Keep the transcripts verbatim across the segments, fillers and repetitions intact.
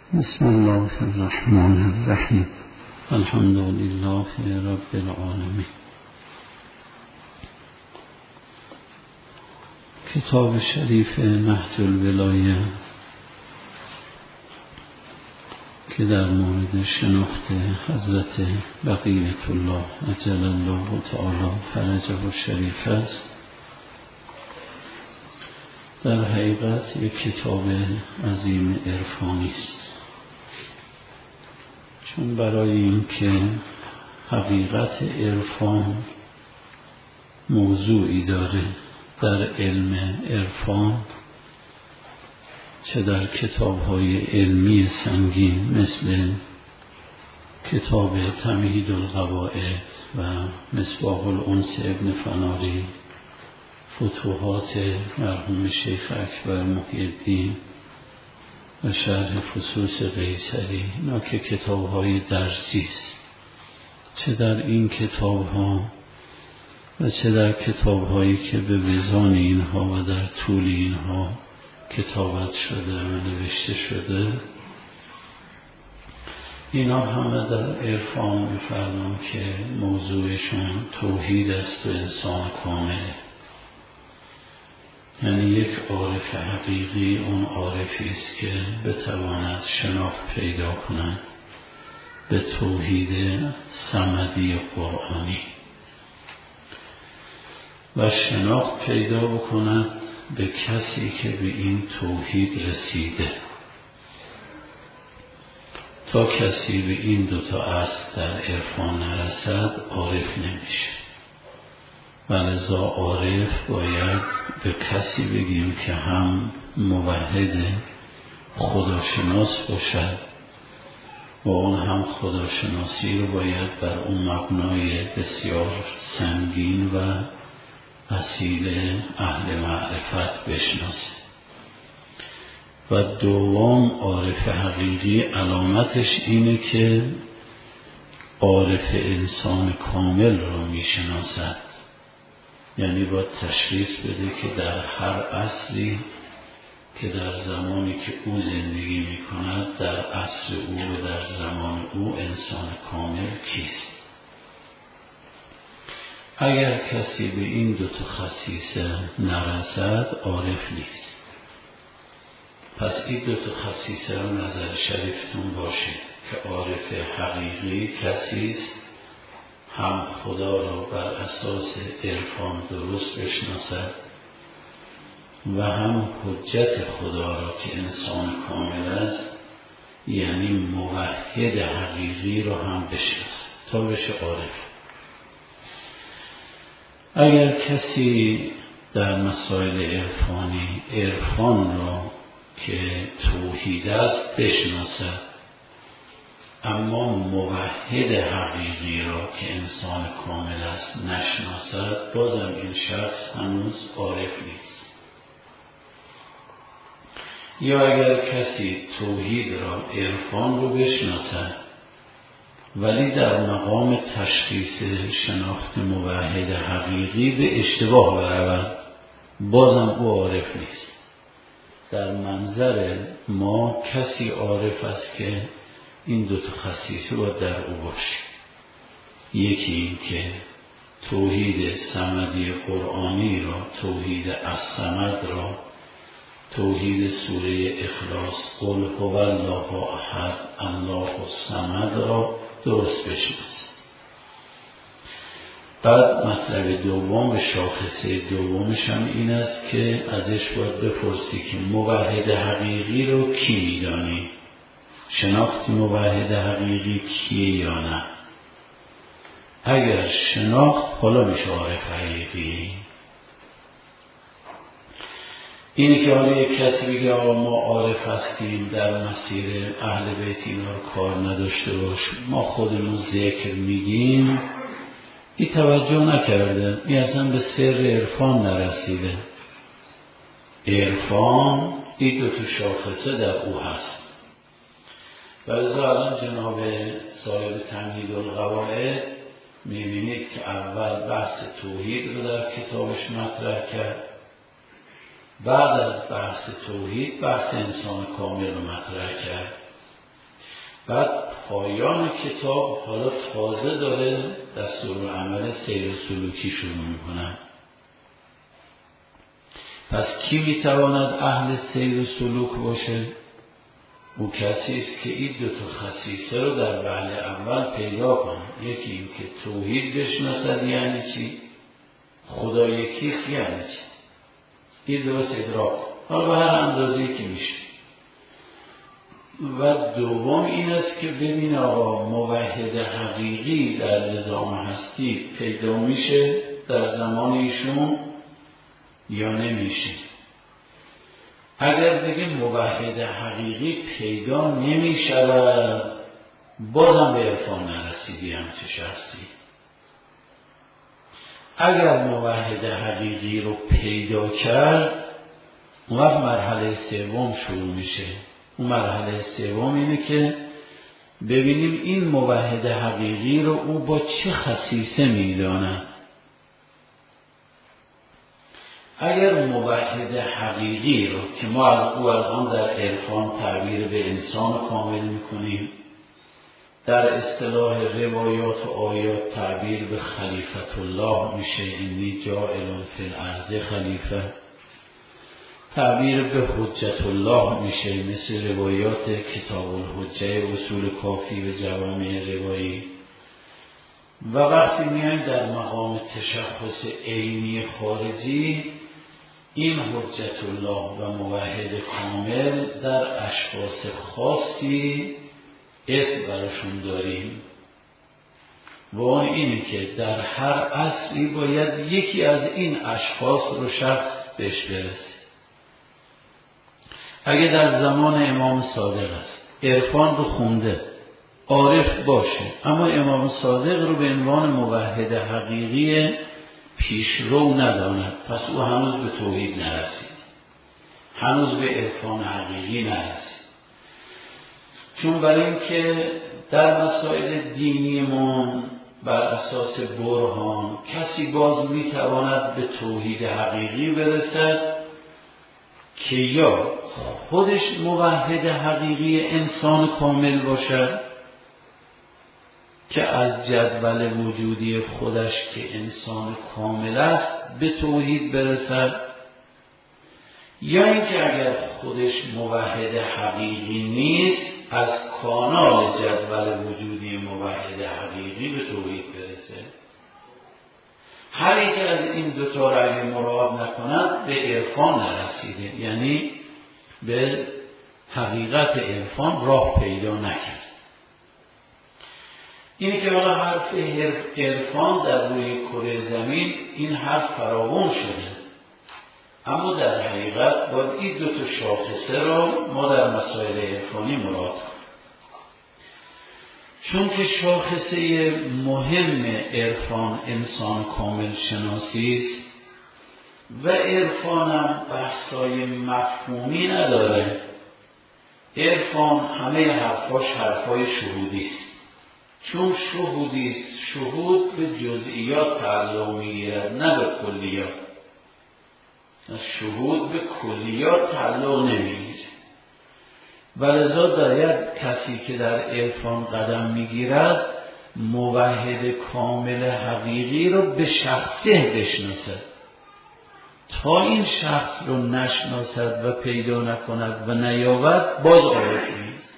بسم الله الرحمن الرحیم. الحمد لله رب العالمین. کتاب شریف نهج الولایه که در مورد شناخت حضرت بقیة الله عجل الله تعالی فرجه الشریف است، در حقیقت یک کتاب عظیم عرفانی است، چون برای این که حقیقت عرفان موضوعی داره در علم عرفان، چه در کتاب‌های علمی سنگین مثل کتاب تمهید القواعد و مصباح الانس ابن فناری، فتوحات مرحوم شیخ اکبر محی الدین و شرح فصوص قیصری، اینا که کتاب‌های درسی است، چه در این کتاب‌ها و چه در کتاب‌هایی که به وزان اینها و در طول اینها کتابت شده و نوشته شده، اینا همه در عرفان می‌فرمان که موضوعشون توحید است و انسان کامله. یعنی یک عارف حقیقی اون عارفی است که بتواند شناخت پیدا کند به توحید صمدی قرآنی و شناخت پیدا بکند به کسی که به این توحید رسیده. تا کسی به این دوتا اصل در عرفان نرسد عارف نمیشه، و لذا عارف باید به کسی بگیم که هم موحد خداشناس باشد و اون هم خداشناسی رو باید بر اون مبنای بسیار سنگین و اصیل اهل معرفت بشناسه. و دوم، عارف حقیقی علامتش اینه که عارف انسان کامل رو میشناسد، یعنی با تشخیص بده که در هر اصلی که در زمانی که او زندگی می کند در عصر او و در زمان او انسان کامل کیست. اگر کسی به این دو تا خصیصه نرسد عارف نیست. پس این دو تا خصیصه رو نظر شریفتون باشه که عارف حقیقی کسی است هم خدا را بر اساس عرفان درست بشناسد و هم حجت خدا را که انسان کامل است، یعنی موحد حقیقی را هم بشناسد تا بشه عارف. اگر کسی در مسائل عرفانی عرفان را که توحید است بشناسد، اما موحد حقیقی را که انسان کامل است نشناسد، بازم این شخص هنوز عارف نیست. یا اگر کسی توحید را عرفان رو بشناسد ولی در مقام تشخیص شناخت موحد حقیقی به اشتباه برود، بازم او عارف نیست. در منظر ما کسی عارف است که این دو تا خصیصه باید در او باشه. یکی این که توحید صمدی قرآنی را، توحید الصمد را، توحید سوره اخلاص قل هو الله احد الله الصمد را درست بشناسه. بعد مطلب دوم و شاخصه دومش هم این است که ازش باید بپرسی که موحد حقیقی رو کی میدانی؟ شناخت موحد حقیقی کیه یا نه؟ اگر شناخت، حالا میشه عارف حقیقی. اینه که حالا یک کسی بگه آقا ما عارف هستیم در مسیر اهل بیت، اینا رو کار نداشته باش، ما خودمون ذکر میگیم، این توجه نکرده، این اصلا به سر عرفان نرسیده. عرفان این دو تا شاخصه در او هست. و لذا الان جناب صاحب تمهید القواعد میبینید که اول بحث توحید رو در کتابش مطرح کرد، بعد از بحث توحید بحث انسان کامل رو مطرح کرد بعد پایان کتاب حالا تازه داره دستورالعمل سیر سلوکی شروع میکنن. پس کی میتواند اهل سیر سلوک باشه؟ او کسی است که این دو تا خصیصه رو در وهله اول پیدا کنه. یکی این که توحید بشناسد یعنی چی؟ خدا یکیست یعنی چی؟ این درست ادراک حالا به هر اندازه‌ای که میشه. و دوم این است که ببین آقا موحد حقیقی در نظام هستی پیدا میشه در زمان ایشون یا نمیشه. اگر بگیم موحد حقیقی پیدا نمیشود، بازم به عرفان نرسیدی همچه شخصی. اگر موحد حقیقی رو پیدا کرد، اون وقت مرحله سوم شروع میشه. اون مرحله سوم اینه که ببینیم این موحد حقیقی رو او با چه خصیصه میداند. اگر موحد حقیقی رو که ما از او الان در عرفان تعبیر به انسان کامل میکنیم، در اصطلاح روایات و آیات تعبیر به خلیفت الله میشه، اینی جاعل فی الارض خلیفه، تعبیر به حجت الله میشه مثل روایات کتاب الحجه اصول کافی و جوامع روایی. و وقتی میایم در مقام تشخص عینی خارجی، این حجت الله و موحد کامل در اشخاص خاصی اسم براشون داریم و اون اینه که در هر عصری باید یکی از این اشخاص رو شخص بهش برسه. اگه در زمان امام صادق است عرفان رو خونده عارف باشه، اما امام صادق رو به عنوان موحد حقیقی پیشرو نداند، پس او هنوز به توحید نرسید، هنوز به عرفان حقیقی نرسید. چون برای اینکه در مسائل دینیمون بر اساس برهان کسی باز میتواند به توحید حقیقی برسد که یا خودش موحد حقیقی انسان کامل باشد که از جدول وجودی خودش که انسان کامل است به توحید برسد، یا اینکه اگر خودش موحد حقیقی نیست از کانال جدول وجودی موحد حقیقی به توحید برسه. هر یک از این دو تا را اگه مراعات نکنند به عرفان نرسیده، یعنی به حقیقت عرفان راه پیدا نکرد. اینه که حالا حرف عرفان در روی کره زمین این حرف فراوان شده، اما در حقیقت باید این دو تا شاخصه رو ما در مسائل عرفانی مراعات کنیم. چون که شاخصه مهم عرفان انسان کامل شناسی است و عرفانم بحثای مفهومی نداره. عرفان همه حرفاش حرفای شهودی است. چون شهودی است، شهود به جزئیات تعلق میگیرد نه به کلیات. شهود به کلیات تعلق نمیگیره. ولذا باید کسی که در عرفان قدم میگیرد موحد کامل حقیقی رو به شخصه بشناسد. تا این شخص رو نشناسد و پیدا نکند و نیابد باز عارف نیست.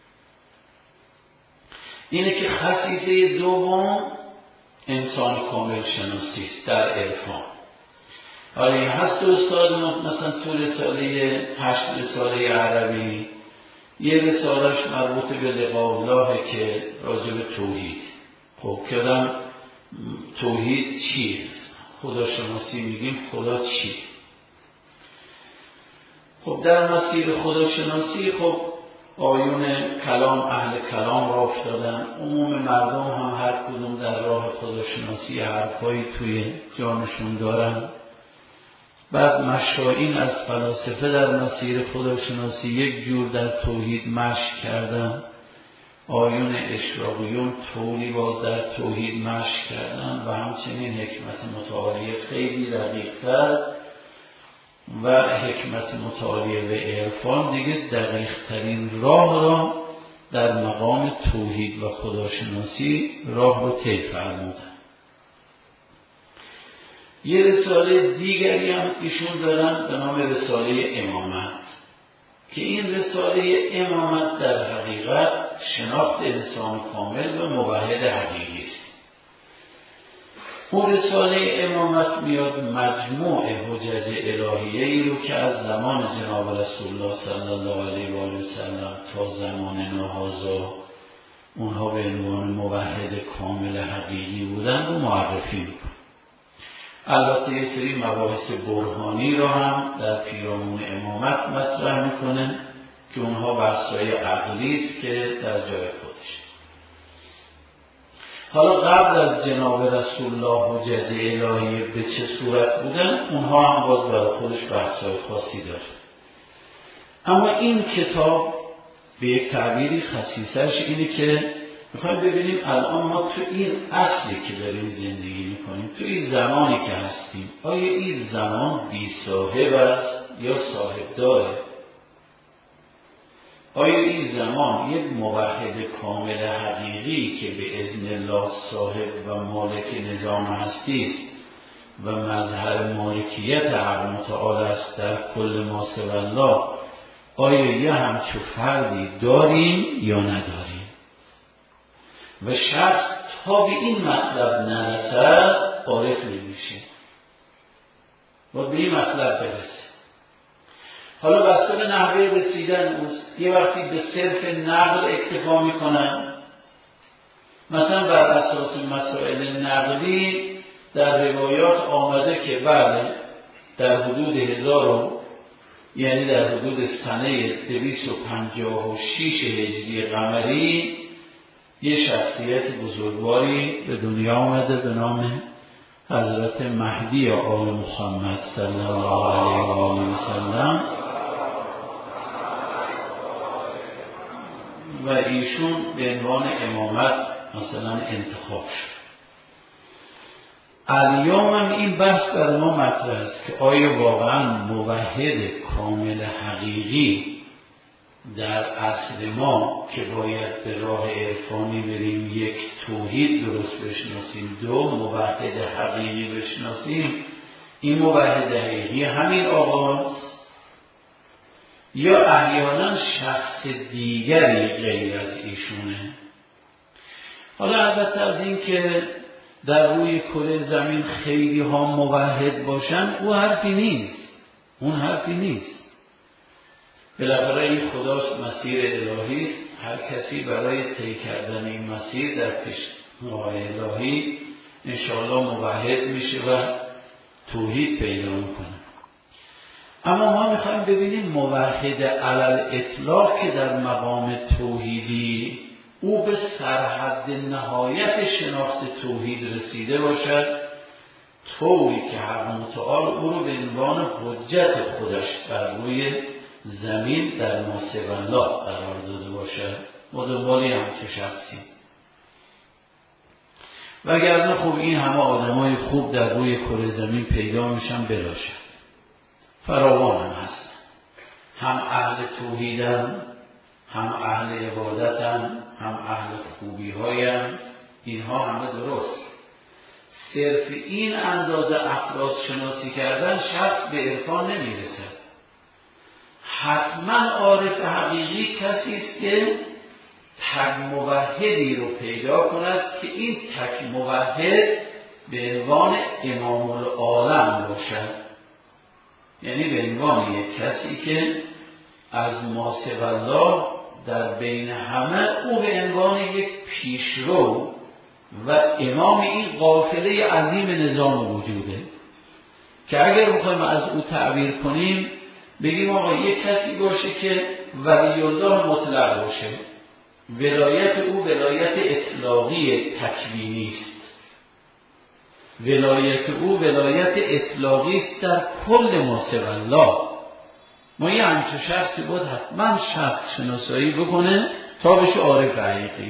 اینه که خصیصه دوم انسان کامل شناسی است در عرفان. حالا این هست استاد مثلا تو رساله هشت رساله عربی یه رسالش مربوط به لقاء الله که راجع به توحید. خب کردم توحید چیه؟ خداشناسی میگیم خدا چیه؟ خب در مسیر خداشناسی خب آیون کلام اهل کلام را افتادن، عموم مردم هم هر کدوم در راه خداشناسی حرفایی توی جانشون دارن. بعد مشایین از فلاسفه در مسیر خداشناسی یک جور در توحید مشق کردن، آیون اشراقیون طوری باز در توحید مشق کردن و همچنین حکمت متعالیه خیلی دقیق‌تر و حکمت متعالیه و عرفان دیگه دقیق ترین راه را در مقام توحید و خداشناسی راه رو طی فرمودن. یه رساله دیگری هم ایشون دارن به نام رساله امامت که این رساله امامت در حقیقت شناخت انسان کامل و موحد حقیقی است. اون رساله امامت میاد مجموع حجج الهیه‌ای رو که از زمان جناب رسول الله صلی الله علیه و آله و سلم تا زمان نهازا اونها به عنوان موحد کامل حقیقی بودن رو معرفی میکنه. البته یه سری مباحث برهانی رو هم در پیرامون امامت مطرح میکنه که اونها بحث‌های عقلی است که در جای خودش. حالا قبل از جناب رسول الله حجج الهیه به چه صورت بودن اونها هم باز برای خودش بحث‌های خاصی داره. اما این کتاب به یک تعبیری خصیصش اینه که میخوایم ببینیم الان ما تو این اصلی که داریم زندگی میکنیم، تو این زمانی که هستیم، آیا این زمان بی صاحب است یا صاحب داره؟ آیا این زمان یک موحد کامل حقیقی که به اذن الله صاحب و مالک نظام هستی است و مظهر مالکیت حق متعال است در کل ما سوی الله، آیا یه همچو فردی داریم یا نداریم؟ و شخص تا به این مطلب نرسد عارف نمیشه، باید به این مطلب برسه. حالا بسته به نحوه رسیدن اوست. یه وقتی به صرف نقل اکتفا میکنن، مثلا بر اساس مسائل نقلی در روایات آمده که بله در حدود هزار یعنی در حدود سنه دویست و پنجاه و شش هجری قمری یه شخصیت بزرگواری به دنیا آمده به نام حضرت مهدی آل محمد صلی الله علیه و آله و سلم و ایشون به عنوان امامت مثلا انتخاب شد. الیوم هم این بحث در ما مطرح است که آیا واقعا موحد کامل حقیقی در اصل ما که باید به راه عرفانی بریم، یک توحید درست بشناسیم، دو موحد حقیقی بشناسیم، این موحد حقیقی همین آقاست یا احیانا شخص دیگری غیر از ایشونه؟ حالا البته از این که در روی کره زمین خیلی ها موحد باشن او حرفی نیست، اون حرفی نیست. بالاخره این خداست، مسیر الهی است. هر کسی برای طی کردن این مسیر در پیشگاه الهی انشاءالله موحد میشه و توحید پیدا میکنه. اما ما میخوایم ببینیم موحد علل اطلاق که در مقام توحیدی او به سرحد نهایت شناخت توحید رسیده باشد، طوری که حق متعال او رو به عنوان حجت خودش بر روی زمین در ما سوی الله قرار داده باشد. ما دنبالی هم که شخصی وگرنه خوب این همه آدمای خوب در روی کره زمین پیدا میشن بلاشن، فراوان هم هستن، هم اهل توحیدن، هم اهل عبادتن، هم اهل خوبی هایم، اینها همه درست. صرف این اندازه افراد شناسی کردن شخص به عرفان نمیرسد. حتما عارف حقیقی کسی است که تک موحدی رو پیدا کند که این تک موحد به عنوان امام العالم باشد، یعنی به عنوان یک کسی که از ما سوی الله در بین همه او به عنوان یک پیشرو و امام این قافله عظیم نظام وجوده که اگر بخوایم از او تعبیر کنیم بگیم آقا یک کسی باشه که ولی الله مطلق باشه، ولایت او ولایت اطلاقی تکوینی است، ولایت او ولایت اطلاقی است در کل ما سوی الله. ما یه همچه شخصی باید حتما شخص شناسایی بکنه تا بشه عارف حقیقی.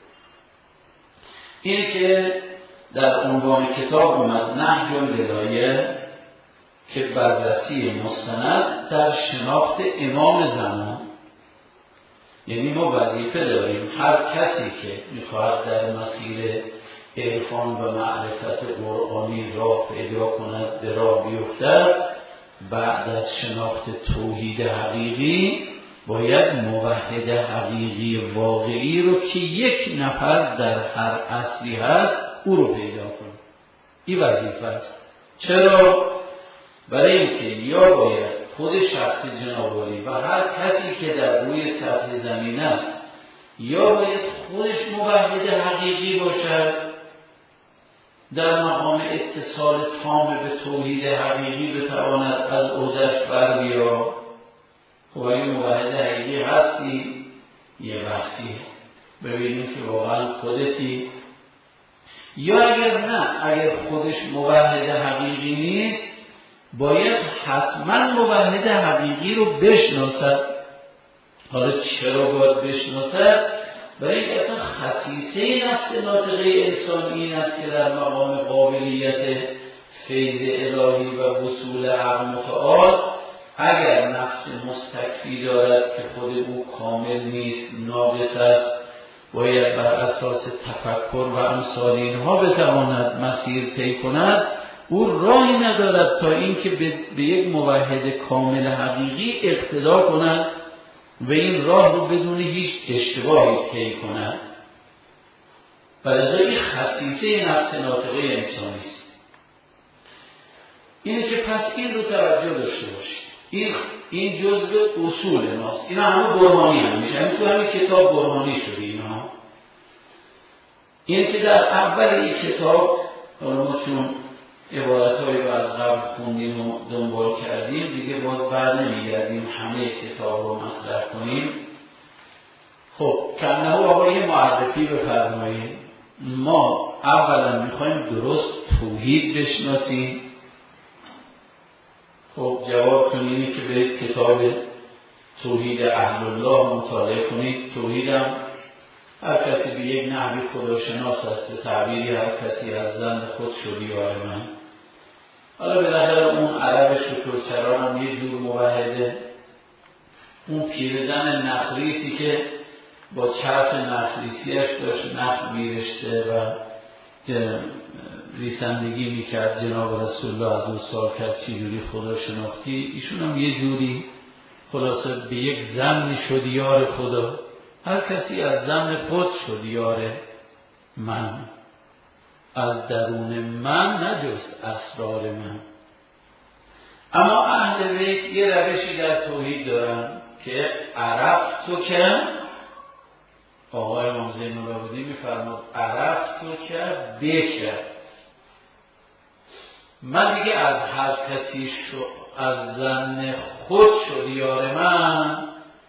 اینه که در عنوان کتاب اومد نهج الولایه که بررسی مستند در شناخت امام زمان. یعنی ما وظیفه داریم هر کسی که میخواهد در مسیر عرفان و معرفت قرآنی راه پیدا کند، به راه بیفتد، بعد از شناخت توحید حقیقی باید موحد حقیقی واقعی رو که یک نفر در هر اصلی هست او رو پیدا کنه. این وظیفه است. چرا؟ برای اینکه یا باید خود شخص جناب عالی و هر کسی که در روی سطح زمین است یا باید خودش موحد حقیقی باشد، در مقام اتصال تام به توحید حقیقی بتواند از عهده‌اش بر بیاد. خب اگه موحد حقیقی هستی یه بحثی ببینیم که واقعا خودتی، یا اگر نه، اگر خودش موحد حقیقی نیست باید حتما موحد حقیقی رو بشناسد. حالا چرا باید بشناسد؟ برای اینکه اصلا خصیصه نفس ناطقه انسانی این است که در مقام قابلیت فیض الهی و وصول عقل متعال اگر نفس مستکفی دارد که خود او کامل نیست، ناقص است، باید بر اساس تفکر و امثال اینها بتواند مسیر طی کند، او راهی ندارد تا اینکه به یک موحد کامل حقیقی اقتدا کند و این راه رو بدون هیچ اشتباهی طی کند. برای خصیصه نفس ناطقه انسانی است. اینه که پس این رو توجه داشته باشید. این این جزء اصول ماست. اینا همه برهانی هم میشه. همین تو همین کتاب برهانی شده اینا. این که در اول این کتاب حالا ما چون عبارت‌هایی رو از قبل خوندیم و دنبال کردیم دیگه باز بر نمیگردیم همه کتاب رو مطرح کنیم. خب کنه آقا یه معرفی بفرمایید. ما اولا میخوایم درست توحید بشناسیم. خب جوابتون اینه که برید کتاب توحید اهل الله مطالعه کنید. توحیدم هر کسی به یک نحوی خداشناس است، به تعبیری هر کسی از زن خود شدی یار من. حالا به نظر اون عرب شکرچران هم یه جور موحده، اون پیرزن نخریسی که با چرخ نخریسیش داشت نخ میرشته و ریسندگی میکرد، جناب رسول الله از اون سوال کرد چی جوری خدا شناختی؟ ایشون هم یه جوری خلاصه به یک زن شد یار خدا. هر کسی از زن خود شد یار من، از درون من نه جز اسرار من. اما اهل بیت یه روشی در توحید دارن که عرفت تو که آقای امام زین العابدین میفرماد عرفت تو که بکر، من دیگه از هر کسی شو از زن خود شد یار من.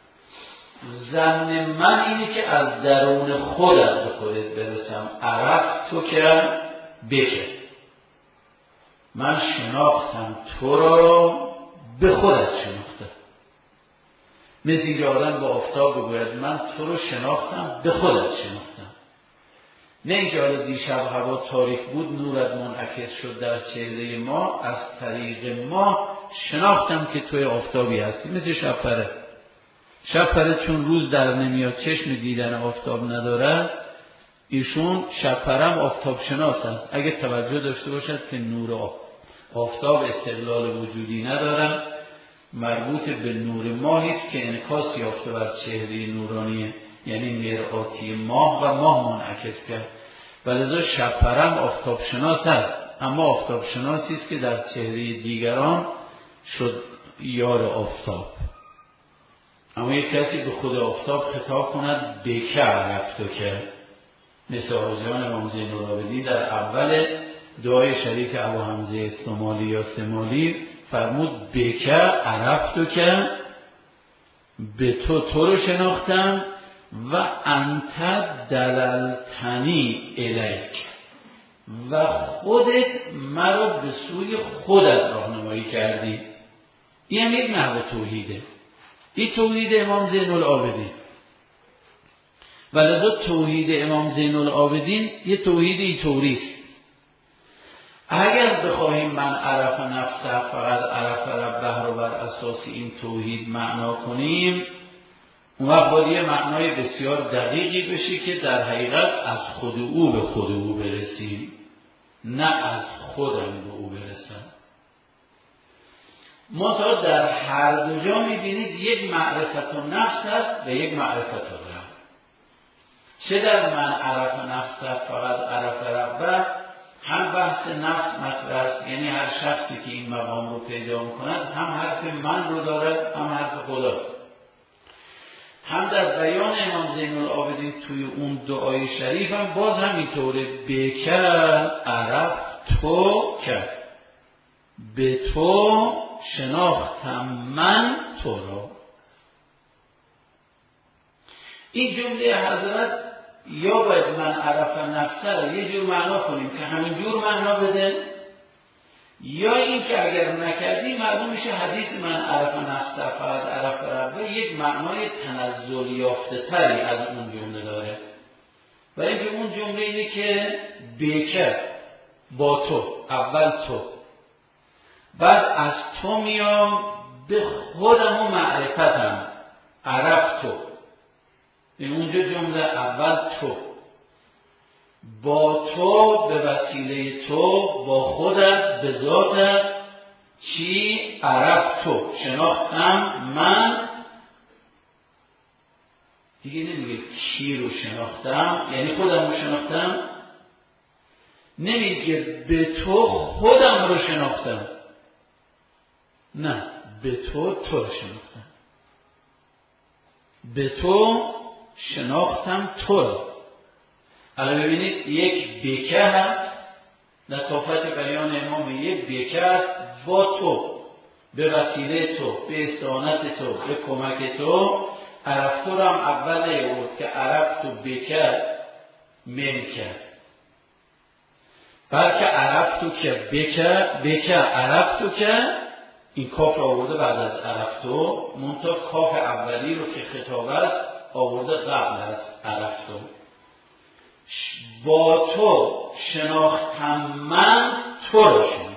زن من اینه که از درون خودت به خودت برسم. عرفت تو که بکر، من شناختم تو را به خودت شناختم. مثل اینکه آدم با آفتاب بگوید من تو رو شناختم به خودت شناختم، نه اینکه حالا دیشب هوا تاریک بود نورت منعکس شد در چهره ما، از طریق ما شناختم که توی آفتابی هستی. مثل شب پره. شب پره چون روز در نمیاد، چشم دیدن آفتاب نداره، ایشون شب پرم آفتاب شناس است. اگه توجه داشته باشد که نور آفتاب استقلال وجودی ندارن، مربوط به نور ماهی است که انعکاس یافته بر چهره نورانی، یعنی مرآتی ماه و ماه منعکس کرد. ولذا شب پرم آفتاب شناس است، اما آفتاب شناسی است که در چهره دیگران شد یار آفتاب. اما یک کسی به خود آفتاب خطاب کند بکر عرفتو که، مثل آجان امام زین العابدین در اول دعای شریف ابو حمزه استمالی یا استمالی فرمود بکر عرفتو که، به تو تو رو شناختم و انت دللتنی الیک، و خودت مرا به سوی خودت راهنمایی کردی. این هم یک نحو توحیده. این توحید امام زین العابدین. ولذا توحید امام زین العابدین یه توحید ایطوری است. اگر بخواهیم من عرف نفسه فقط عرف ربه رو بر اساس این توحید معنا کنیم، اون وقت باید یه معنای بسیار دقیقی بشه که در حقیقت از خود او به خود او برسیم، نه از خودم به او برسم. منتها در هر دو جا میبینید یک معرفت و نفس هست و یک معرفت و رب. چه در من عرف نفس فقط عرف ربه، هم بحث نفس مطرح است، یعنی هر شخصی که این مقام رو پیدا میکند هم حرف من رو دارد هم حرف خدا. هم در بیان امام زین العابدین توی اون دعای شریف هم باز همینطوره، بکر عرف تو کرد، به تو شناختم من تو را. این جمله حضرت یا باید من عرف نفسه را یه جور معنا کنیم که همین جور معنا بده، یا این که اگر نکردیم معلوم میشه حدیث من عرف نفسه فقط عرف ربه یک معنای تنزل یافته تری از اون جمله داره. برای اینکه اون جمله اینه که بکر با تو، اول تو، بعد از تو میام به خودم و معرفتم، عرف تو. این اونجا جمله اول تو، با تو به وسیله تو، با خودت به ذاتت، چی؟ عرف تو، شناختم من. دیگه نمیگه کی رو شناختم یعنی خودم رو شناختم، نمیگه به تو خودم رو شناختم، نه، به تو تو رو شناختم، به تو شناختم تو رو. الان ببینید یک بکه هست، لطافت بیان امام، یک بکه هست با تو، به وسیله تو، به استعانت تو، به کمک تو. عرف تو رو هم اول نیورد که عرف تو بکه من کرد، بلکه عرف تو که بکه بکه عرف تو که این کاف رو آورده بعد از عرف تو، منتها کاف اولی رو که خطاب است آورده قبل از عرف تو. با تو شناختم من تو رو شناختم.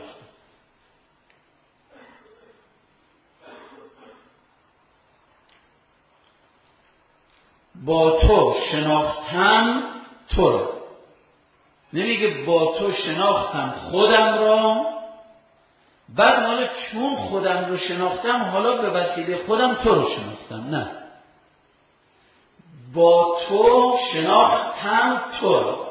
با تو شناختم تو رو، نمیگه با تو شناختم خودم را، بعد حالا چون خودم رو شناختم حالا به وسیله خودم تو رو شناختم، نه، با تو شناختم تو را.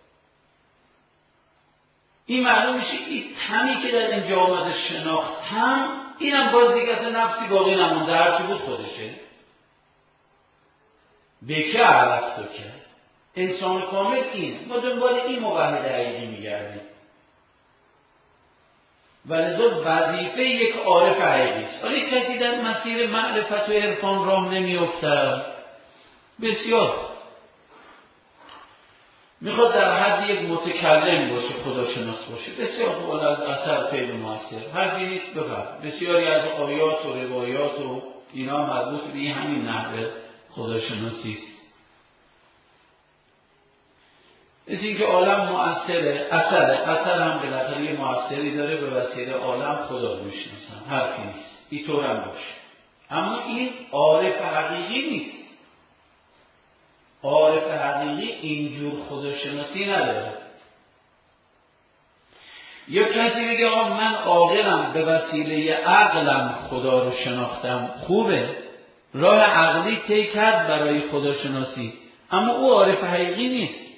این معلوم میشه این تمی که در اینجا آمده شناختم، اینم باز دیگه اصلا نفسی باقی نمونده، هرچی بود خودشه. بکه عرف تو که انسان کامل اینه، ما دنبال این موحد حقیقی میگردیم. ولذا وظیفه یک عارف حقیقی است. ولی کسی در مسیر معرفت و عرفان راه نمیافتد، بسیار میخواد در حد یک متکلم باشه، خداشناس باشه، بسیار خوب از اثر پیدا موثر، حرفی نیست بفرد. بسیاری از آیات و روایات و اینا مربوط به همین نحوه خداشناسی است. مثل اینکه عالم مؤثره، اثره، اثر هم بالاخره یه مؤثری داره، به وسیله عالم خدا رو میشناسن، حرفی نیست، اینطور هم باشه. اما این عارف حقیقی نیست. عارف حقیقی اینجور خداشناسی نداره. یا کسی میگه آقا من عاقلم، به وسیله عقلم خدا رو شناختم، خوبه، راه عقلی طی کرد برای خداشناسی، اما او عارف حقیقی نیست.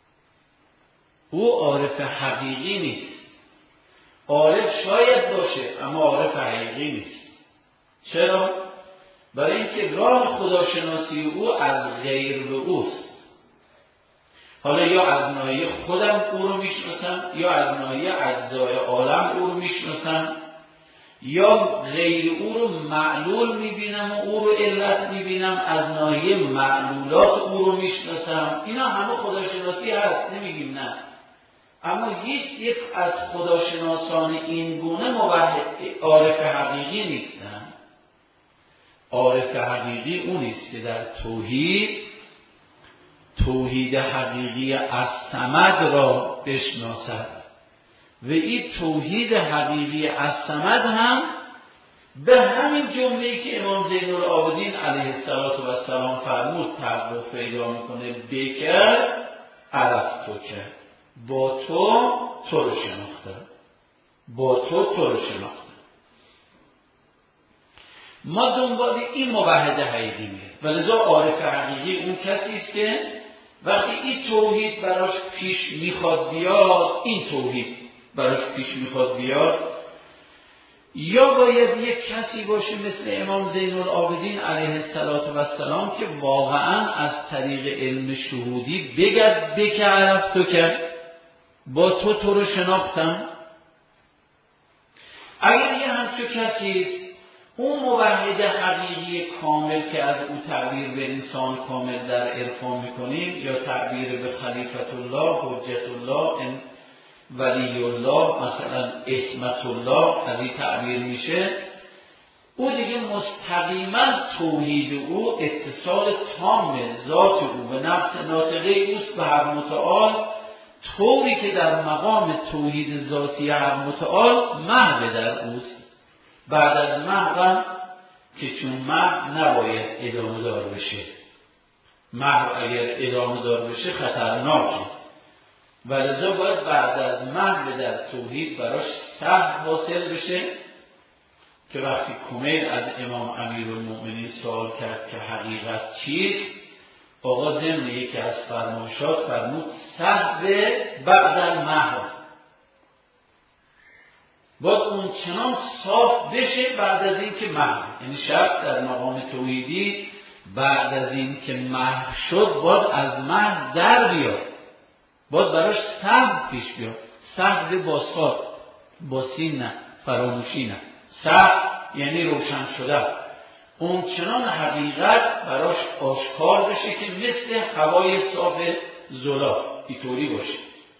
او عارف حقیقی نیست. عارف شاید باشه اما عارف حقیقی نیست. چرا؟ برای اینکه راه خداشناسی او از غیر به اوست. حالا یا از ناحیه خودم او رو میشناسم، یا از ناحیه اجزای عالم او رو میشناسم، یا غیر او رو معلول میبینم و او رو علت میبینم، از ناحیه معلولات او رو میشناسم. اینا همه خداشناسی هست، نمیگیم نه، اما هیچ یک از خداشناسان این گونه موحد عارف حقیقی نیستن. عارف حقیقی اون نیست که در توحید توحید حقیقی از صمد را بشناسد و این توحید حقیقی از صمد هم به همین جمله‌ای که امام زین العابدین علیه السلام فرمود تعلق پیدا میکنه بکر عرف تو کرد، با تو تو رو شناختم، با تو تو رو شناختم. ما دنبال این موحد حقیقی میره و لذا عارف حقیقی اون کسی است که وقتی این توحید براش پیش میخواد بیاد، این توحید براش پیش میخواد بیاد، یا باید یک کسی باشه مثل امام زین العابدین علیه السلام که واقعا از طریق علم شهودی بگد بکر عرف تو کرد، با تو تو رو شناختم. اگر یه همچون کسی است، اون موحد حقیقی کامل که از او تعبیر به انسان کامل در عرفان میکنیم یا تعبیر به خلیفت الله، حجت الله، ولی الله، مثلا عصمت الله از این تعبیر میشه، او دیگه مستقیما توحید او اتصال تام ذات او به نفس ناطقه اوست به حق متعال، طوری که در مقام توحید ذاتی حق متعال محو در اوست. بعد از محو که چون محو نباید ادامه دار بشه، محو اگر ادامه دار بشه خطرناکه و لذا باید بعد از محو در توحید براش صحب حاصل بشه که وقتی کمیل از امام امیرالمؤمنین سوال کرد که حقیقت چیست، آقا ضمن یکی از فرمایشات فرمود صحب بعد از محو، باید اون چنان صاف بشه بعد از این که محو، یعنی شخص در مقام توحیدی بعد از این که محو شد باید از محو در بیاد، باید براش صحب پیش بیاد. صحب با صاد، با سین نه، فراموشی نه، صحب یعنی روشن شده، اون چنان حقیقت براش آشکار بشه که مثل هوای صاف زلال اینطوری باشه.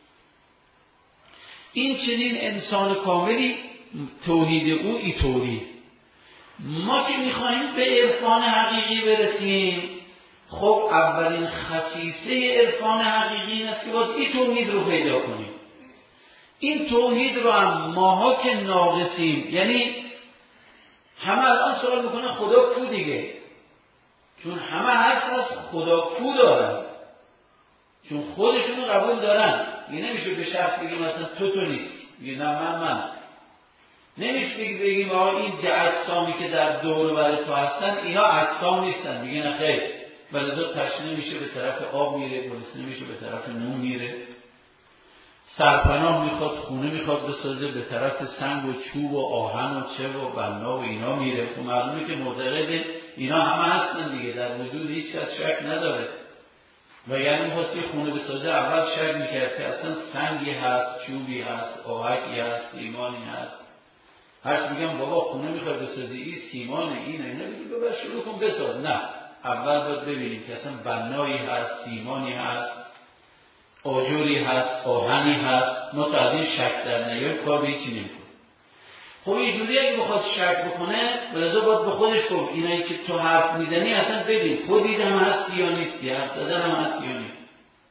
این چنین انسان کاملی توحید او اینطوری. ما که میخواهیم به عرفان حقیقی برسیم، خب اولین خصیصه عرفان حقیقی این است که باید این توحید رو پیدا کنیم. این توحید رو هم ماها که ناقصیم، یعنی همه الان سوال میکنه خدا کو دیگه، چون همه حرف از خدا کو دارن، چون خودشون قبول دارن. یه نمیشه به شخص بگیم مثلا تو تو نیست، یه نه من من نمیشه بگیم آقا این اجسامی که در دور و بر تو هستن اینا اجسام نیستن، میگه نه خیر، ولذا تشنه میشه به طرف آب میره، گرسنه میشه به طرف نون میره، سرپناه میخواد خونه میخواد بسازه به طرف سنگ و چوب و آهن و چه و بنا و اینا میره. خب معلومه که معتقد اینا همه هستن دیگه، در وجود هیچ کس شک نداره. و یعنی میخواستی خونه بسازه اول شک میکرد که اصلا سنگی هست، چوبی هست، آهکی هست، ایمانی هست. هرچ میگم بابا خونه میخواد بسازی این سیمانه اینه، اینا بگیم بابا شروع کن بساز. نه، اول باید ببینیم که اصلا بنایی هست، سیمانی هست، آجوری هست، آهنی هست. ما تا از این شک در نیایم کار به هیچی نمیکنه. خب اینجوری اگه بخواد شک بکنه ولذا باید به خودش گفت اینایی که تو حرف میزنی اصلا ببین خودید هم هستی یا نیستی، حرف زدن هم هستی یا نیستی.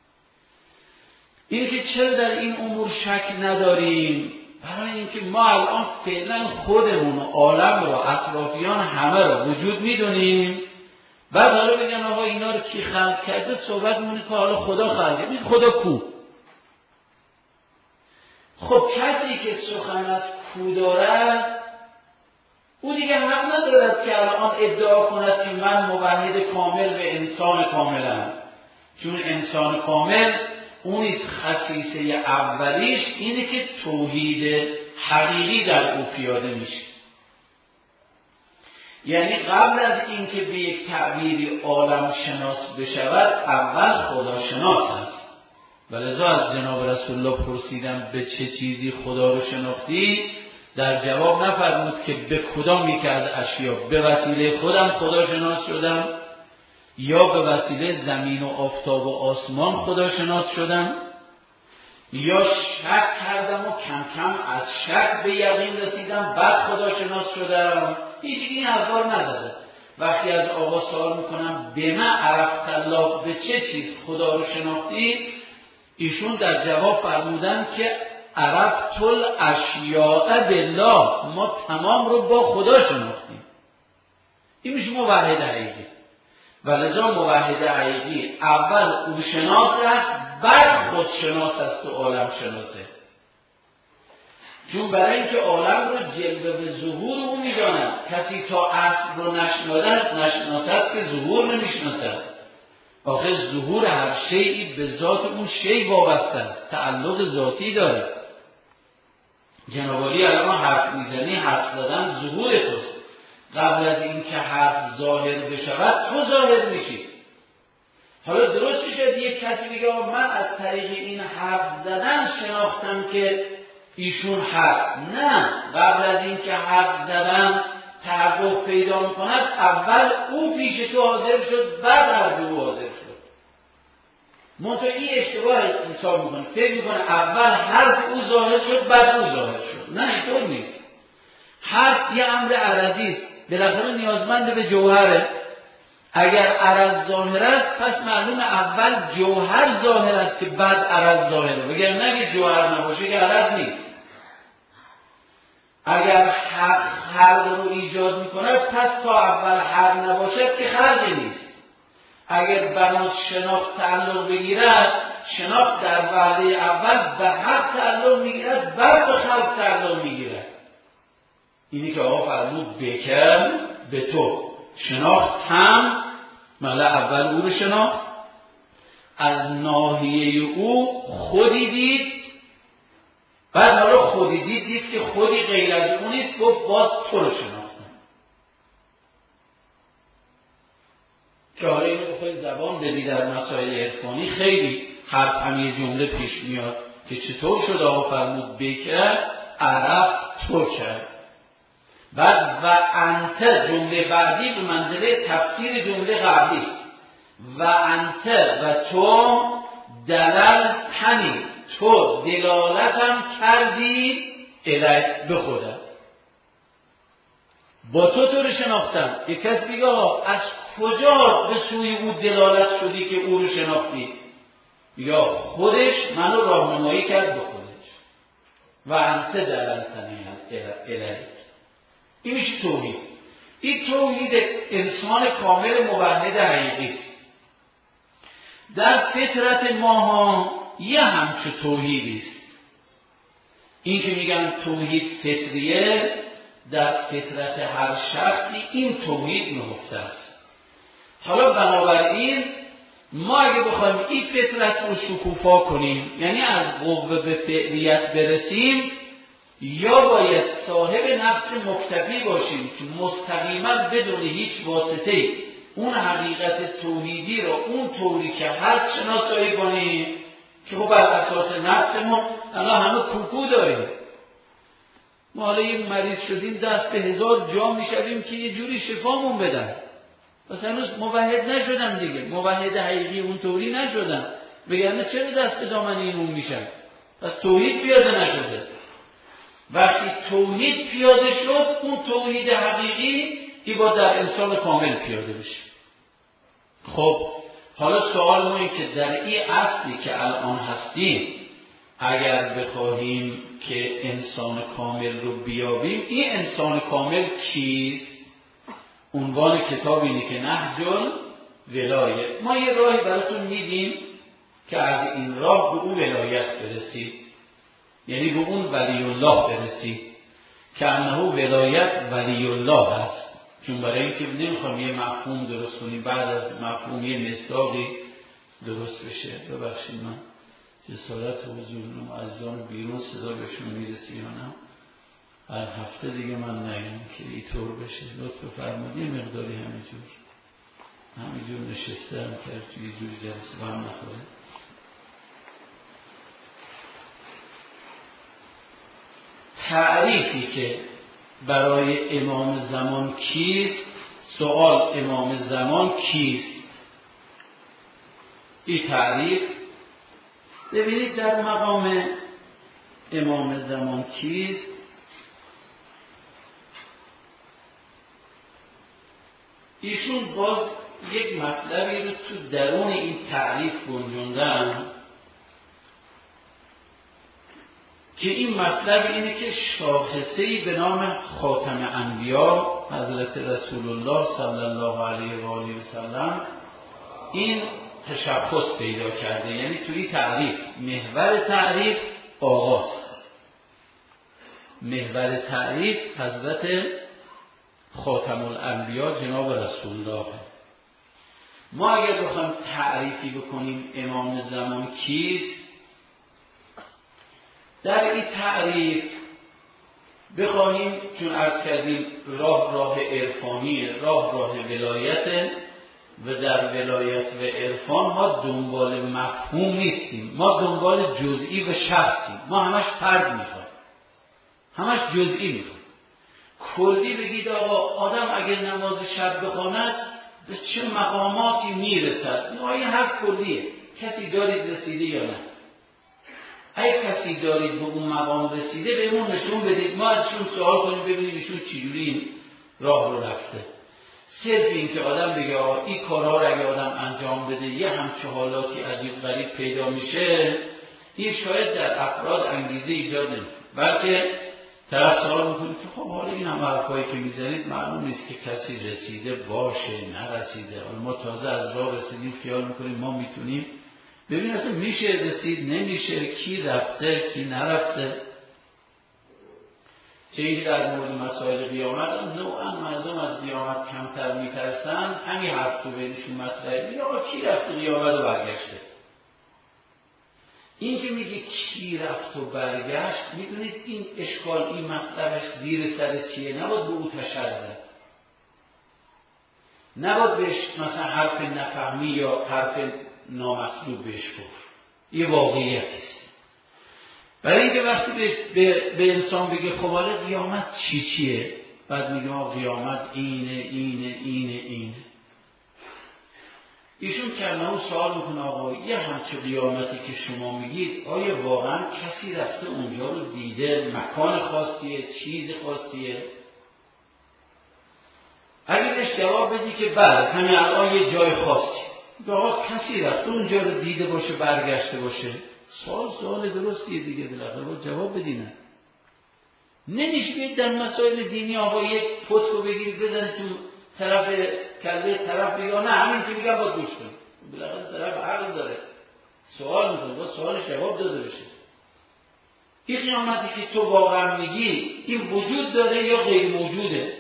این که چرا در این امور شک نداریم؟ برای اینکه ما الان فعلا خودمون و عالم را، اطرافیان همه را وجود میدونیم، بعد حالا بگن آقا اینا رو کی خلق کرده، صحبت مونه که حالا خدا خلق کرده. خدا کو؟ خب کسی که سخن از کو دارد او دیگه حق ندارد که الان ادعا کند که من موحد کامل به انسان کاملم، چون انسان کامل اونیست خصیصه اولیش اینه که توحید حقیقی در او پیاده میشه. یعنی قبل از اینکه به یک تعبیری عالم شناس بشود اول خدا شناس است. ولذا از جناب رسول الله پرسیدم به چه چیزی خدا رو شناختی؟ در جواب نفرمود که به کدام یک از اشیا، به وسیله خودم خدا شناس شدم یا به وسیله زمین و آفتاب و آسمان خدا شناس شدم یا شک کردم و کم کم از شک به یقین رسیدم بعد خدا شناس شدم. هیچ این حرفا نداره. وقتی از آقا سوال میکنم به من عرفت الله، به چه چیز خدا رو شناختی، ایشون در جواب فرمودن که عرفت الاشیاء بالله، ما تمام رو با خدا شناختیم. این میشه موحد حقیقی. ولذا موحد حقیقی اول او شناس است، بعد خود شناس است و عالم شناسه. چون برای اینکه عالم رو جلوه به ظهور او میداند، کسی تا اصل رو نشناده نشناسد که ظهور نمیشناسد. آخر ظهور هر شیئی به ذات اون شیء وابسته است، تعلق ذاتی داره. جناب عالی الان حرف میزنی، حرف زدن ظهور توست. قبل از این که حرف ظاهر بشود تو ظاهر میشی. حالا درست شد یک کسی بگه من از طریق این حرف زدن شناختم که ایشون هست. نه، قبل از این که حرف زدن تحقق پیدا میکند اول او پیش تو حاضر شد، بعد حرف او حاضر شد. منطقه این اشتباه حساب میکنه، فکر میکنه اول حرف او ظاهر شد بعد او ظاهر شد. نه، اینطور نیست. حرف یه امر عرضی است، بالاخره نیازمند به جوهره. اگر عرض ظاهر است پس معلوم اول جوهر ظاهر است که بعد عرض ظاهره، وگرنه اگه جوهر نباشه که عرض نیست. اگر حق خلق رو ایجاد میکنه پس تا اول حق نباشد که خلقی نیست. اگر بناس شناخت تعلق بگیرد، شناخت در وهله اول به حق تعلق میگیرد، بعد به خلق تعلق میگیرد. اینی که آقا فرمود بکر به تو شناخت هم مالا اول او رو شناخت، از ناحیه او خودی دید، بعد حالا خودی دید دید که خودی غیر از اون نیست، گفت باز تو رو شناختم. که حالا اینو بخواید زبان بدی در مسائل عرفانی خیلی حرف همی جمله پیش میاد که چطور شد آقا فرمود بکر عرب تو کرد. بعد و انت جمله بعدی به منزله تفسیر جمله قبلی است. و انت و تو دلال تنی، تو دلالتم کردی الی به خودم، با تو تو رو شناختم. یک کس دیگه از کجا به سوی او دلالت شدی که او رو شناختی؟ یا خودش منو راهنمایی کرد به خودش. و انت دلالتنی الی. این میشه توحید. این توحید انسان کامل موحد حقیقی است. در فطرت ماها یه همچه توحیدی است. این که میگن توحید فطریه، در فطرت هر شخصی این توحید نهفته است. حالا بنابراین ما اگه بخوایم این فطرت رو شکوفا کنیم، یعنی از قوه به فعلیت برسیم، یا باید صاحب نفس مکتفی باشیم که مستقیما بدون هیچ واسطه اون حقیقت توحیدی رو اون طوری که هست شناسایی کنیم که خب بر اساس نفسمون الان همه کوکو داریم. ما حالا یه مریض شدیم دست به هزار جا میشویم که یه جوری شفامون بدن، پس هنوز موحد نشدم دیگه، موحد حقیقی اون طوری نشدم، بگرنه چرا دست به دامن این اون میشن؟ پس توحید پیاده نشده. وقتی توحید پیاده شد، اون توحید حقیقی ای با در انسان کامل پیاده بشه. خب حالا سوال ما این که در این اصلی که الان هستیم اگر بخواهیم که انسان کامل رو بیابیم، این انسان کامل کیست؟ عنوان کتاب اینه که نهج الولایه. ما یه راهی براتون میدیم که از این راه به اون ولایت برسید، یعنی به اون ولی الله برسید که انه ولایت ولی الله هست. چون برای اینکه نمیخوام یه مفهوم درست کنیم بعد از مفهوم یه مصداقی درست بشه. ببخشید من جسارت حضور معظم بیرون صدا بهشون میرسی یا نه؟ هر هفته دیگه من نگم که اینطور بشه. لطف فرمودی مقداری همینجور همینجور نشسته هم کرد توی یه جور جلسه با هم نخوره. تعریفی که برای امام زمان کیست، سوال امام زمان کیست، این تعریف ببینید در مقام امام زمان کیست. ایشون باز یک مطلبی رو تو درون این تعریف گنجوندن که این مطلب اینه که شاخصه‌ای به نام خاتم انبیا حضرت رسول الله صلی الله علیه و آله و سلم این تشخص پیدا کرده. یعنی توی تعریف، محور تعریف آغاز، محور تعریف حضرت خاتم الانبیا جناب رسول الله. ما اگر بخوایم تعریفی بکنیم امام زمان کیست، در این تعریف بخواهیم، چون عرض کردیم راه راه عرفانی، راه راه ولایت و در ولایت و عرفان ما دنبال مفهوم نیستیم، ما دنبال جزئی و شخصیم. ما همش فرد میخوایم، همش جزئی میخوایم. کلی بگید آقا آدم اگر نماز شب بخواند به چه مقاماتی میرسد، این حرف کلیه. کسی دارید رسیده یا نه؟ اگه کسی دارید به اون مقام رسیده بهمون نشون بدید، ما ازشون سوال کنیم ببینیم ایشون چجوری این راه رو رفته. صرف این که آدم بگه آقا این کارها رو اگه آدم انجام بده یه همچه حالاتی عجیب غریب پیدا میشه، این شاید در افراد انگیزه ایجاد نمیکنه، بلکه طرف سوال میکنه که خب حالا این هم حرفایی که میزنید معلوم نیست که کسی رسیده باشه نرسیده، حالا ما تازه از راه رسیدیم خیال میکنیم ما میتونیم. ببین اصلا میشه رسید نمیشه، کی رفته کی نرفته. چه در مورد مسائل قیامت هم نوعا مردم از قیامت کمتر میترسن، همین حرف تو بینشون مطرحه، میگه آقا کی رفت و قیامت رو برگشته. این که میگه کی رفت و برگشت، میدونید این اشکال، این مطلبش زیر سر چیه؟ نباید به او تشرد، نباید بهش مثلا حرف نفهمی یا حرف نامطلوب بهش گفت. یه واقعیتیست. برای اینکه وقتی به, به, به انسان بگه خب حالا قیامت چی چیه، بعد میگه آقا قیامت اینه اینه اینه اینه، ایشون کلمه سوال میکنه آقا یه همچه قیامتی که شما میگید آیا واقعا کسی رفته اونجا رو دیده، مکان خاصیه، چیز خاصیه؟ اگه بهش جواب بدی که بله همین الان یه جای خاصی، آقا کسی رفته اونجا رو دیده باشه برگشته باشه، سوال سوال درستیه دیگه، بالاخره باید جواب بدی. نه نمیشه که در مسائل دینی آقا یک پتک رو بگیرید بزنید تو طرف کله طرف یا نه همین که میگم باید گوش کنید، بالاخره طرف عقل داره سوال میکنه، باید سوالش جواب داده بشه. این قیامتی که تو واقعا میگی این وجود داره یا غیر موجوده؟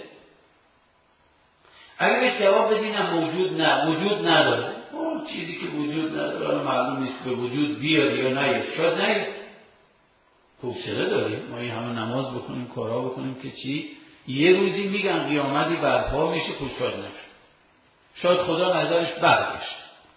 اگه بهش جواب بدی نه موجود نه وجود نداره، اون چیزی که وجود نداره معلوم نیست به وجود بیاد یا نه، شاید نه. حوصله داریم ما این همه نماز بکنیم کارها بکنیم که چی؟ یه روزی میگن قیامتی برپا میشه، خود شاید نشه، شاید خدا نظرش برگشت.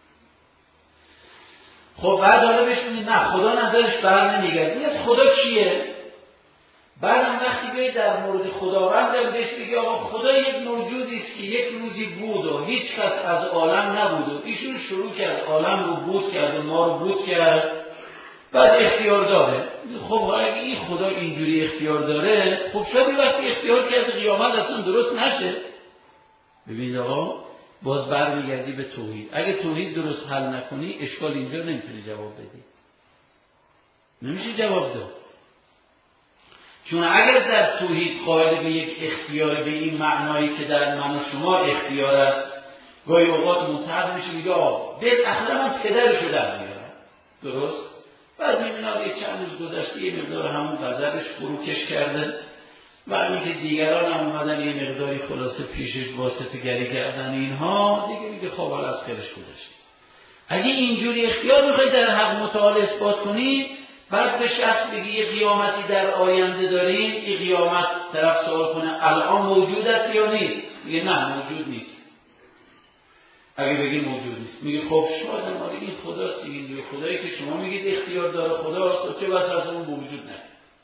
خب بعد حالا بشونید نه خدا نظرش بر نمیگرد، این از خدا کیه؟ بعد هم وقتی بیاید در مورد خداوند هم بهش بگی آقا خدا یک موجودی است که یک روزی بود و هیچ کس از عالم نبود و ایشون شروع کرد عالم رو بود کرد و ما رو بود کرد، بعد اختیار داره. خب اگه این خدا اینجوری اختیار داره، خب شاید وقتی اختیار کرده قیامت اصلا درست نشه. ببینید آقا باز برمیگردی به توحید. اگه توحید درست حل نکنی اشکال اینجا نمیتونی جواب بدی، نمیشه جواب داد. چون اگر در توحید قائل به یک اختیار به این معنایی که در من و شما اختیار است، گاهی اوقات متحد میشه میگه آقا بالاخره من پدرشو در میارم، درست؟ بعد میبینم یه چند روز گذشته یه مقدار همون قدرش فروکش کرده و اینکه دیگران هم اومدن یه مقداری خلاصه پیشش واسطه گری کردن اینها، دیگه میگه خب حالا از خیرش گذشته. اگه اینجوری اختیار میخوای در حق متعال اثبات کنی، بعد به شخص بگی یه قیامتی در آینده داریم، این قیامت طرف سوال کنه الان موجود است یا نیست؟ میگه نه موجود نیست. اگه بگی موجود نیست میگه خب شاید ما این خداست دیگه، این خدایی که شما میگید اختیار داره خداست و چه بس از اون موجود نه.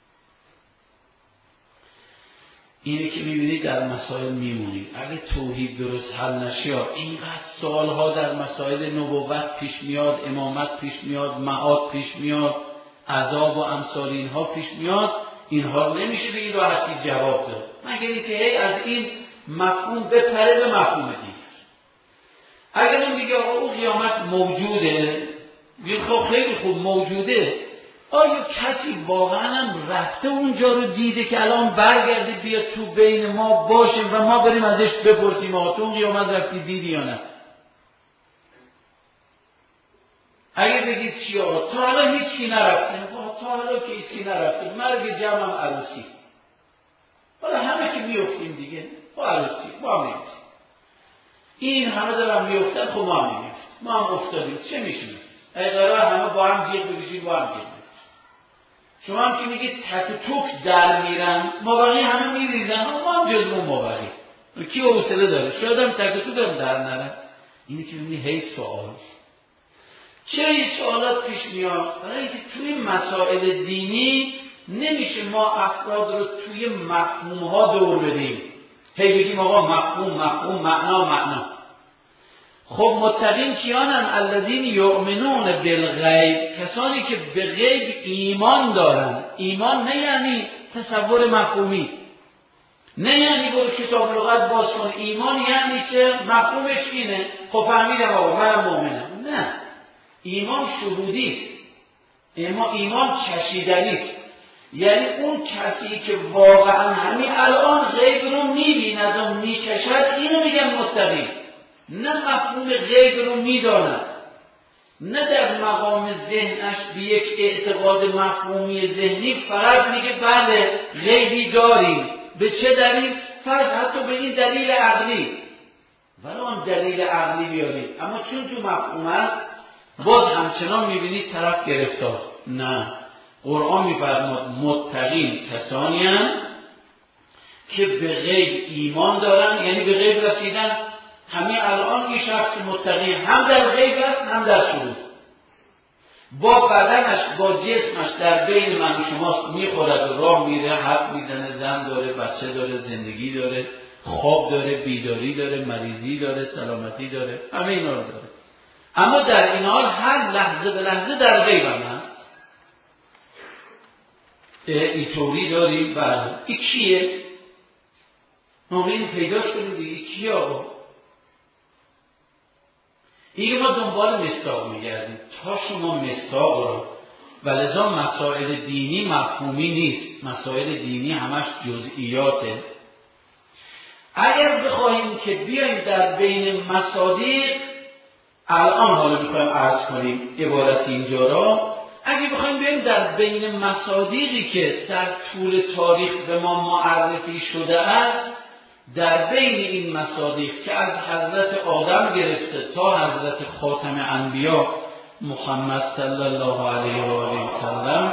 اینه که میبینید در مسائل میمونید. اگه توحید درست حل نشه اینقدر سوالها در مسائل نبوت پیش میاد، امامت پیش میاد، معاد پیش میاد، عذاب و امثال اینها پیش میاد، اینها نمیشه به این راحتی جواب داد مگر اینکه هی از این مفهوم بپره به مفهوم دیگر. اگر اون میگه آقا اون قیامت موجوده، میگه خب خیلی خوب موجوده، آیا کسی واقعا هم رفته اونجا رو دیده که الان برگرده بیاد تو بین ما باشه و ما بریم ازش بپرسیم آقا تو قیامت رفتی دیدی یا نه؟ اگه بگید چی آقا تا حالا هیچکی نرفته، تا حالا که هیچکی نرفته، مرگ جمع هم عروسی، حالا همه که میفتیم دیگه، با عروسی ما هم میفتیم، این همه دارم میفتن، خب ما هم میفتیم، ما هم افتادیم، چه میشیم؟ اگه قرار همه با هم جیغ بکشیم با هم جیغ بکشیم. شما هم که میگید تک توک در میرن، مابقی همه میریزن، ما هم جزمون مابقی کی حوصله داره؟ شاید هم تک توک هم در نرن. اینی که میگی هی سوال، چرا این سوالات پیش میاد؟ برای اینکه توی مسائل دینی نمیشه ما افراد رو توی مفهوم‌ها دور بدیم، هی بگیم آقا مفهوم مفهوم معنا معنا. خب متقین کیانن؟ الذین یؤمنون بالغیب، کسانی که به غیب ایمان دارن. ایمان نه یعنی تصور مفهومی، نه یعنی برو کتاب لغت باز کن، ایمان یعنی چه؟ مفهومش اینه، خب فهمیدم آقا منم مؤمنم. نه، ایمان شهودی است، ایمان ایمان چشیدنی است. یعنی اون کسی که واقعا همین الان غیب رو میبیند و میچشد، اینو میگن متقی. نه مفهوم غیب رو میداند، نه در مقام ذهنش به یک اعتقاد مفهومی ذهنی فقط میگه بله غیبی داریم. به چه دلیل؟ فرض حتی به این دلیل عقلی، ولی آن دلیل عقلی بیاریم، اما چون تو مفهوم است باز همچنان میبینید طرف گرفتار. نه، قرآن میفرماد متقین کسانی هستند که به غیب ایمان دارن، یعنی به غیب رسیدن. همین الان این شخص متقی هم در غیب است هم در شهود، با بدنش با جسمش در بین من و شماست، میخورد و راه میره، حرف میزنه، زن داره، بچه داره، زندگی داره، خواب داره، بیداری داره، مریضی داره، سلامتی داره، همه اینا رو داره. اما در این حال هر لحظه به لحظه در غیب هم هست. اینطوری داریم و این کیه؟ ما این پیداش کنیم دیگه، کیه آقا؟ این ما دنبال مصداق میگردیم تا شما مصداق را، ولذا مسائل دینی مفهومی نیست، مسائل دینی همش جزئیاته. اگر بخواهیم که بیایم در بین مصادیق، الان حالا میخوایم عرض کنیم عبارت اینجا را، اگر بخوایم بیایم در بین مصادیقی که در طول تاریخ به ما معرفی شده است، در بین این مصادیق که از حضرت آدم گرفته تا حضرت خاتم انبیا محمد صلی الله علیه و آله و سلم،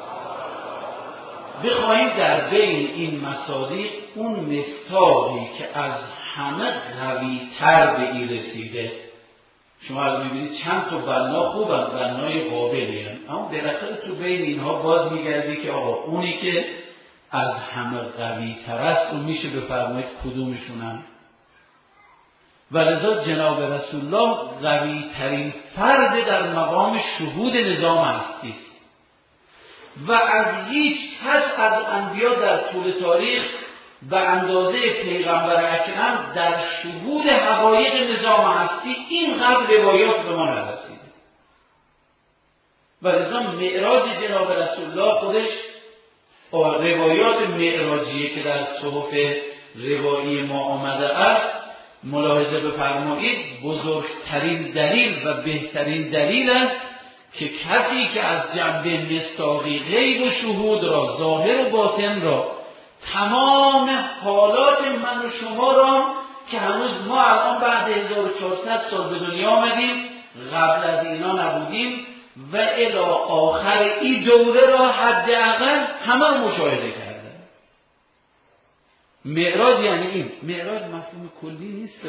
بخواهیم در بین این مصادیق اون مصداقی که از همه قوی تر به این رسیده. شما الان میبینید چند تا بنا خوبن، بنای قابلی هم، اما بالاخره تو بین اینها باز میگردی که آقا اونی که از همه قوی تر است اون میشه بفرمایید کدومشونن؟ ولذا جناب رسول الله قوی ترین فرد در مقام شهود نظام هستی است و از هیچ کس از انبیا در طول تاریخ به اندازه پیغمبر اکرم در شهود حقایق نظام هستی اینقدر روایات به ما نرسیده. ولذا معراج جناب رسول الله خودش، روایات معراجیه که در صحف روایی ما آمده است، ملاحظه بفرمایید بزرگترین دلیل و بهترین دلیل است که کسی که از جنبه مصداقی غیب و شهود را، ظاهر و باطن را، تمام حالات من و شما را که هنوز ما الان بعد هزار و چهارصد سال به دنیا آمدیم، قبل از اینا نبودیم و الی آخر این دوره را حداقل همه رو مشاهده کردن. معراج یعنی این. معراج مفهوم کلی نیست.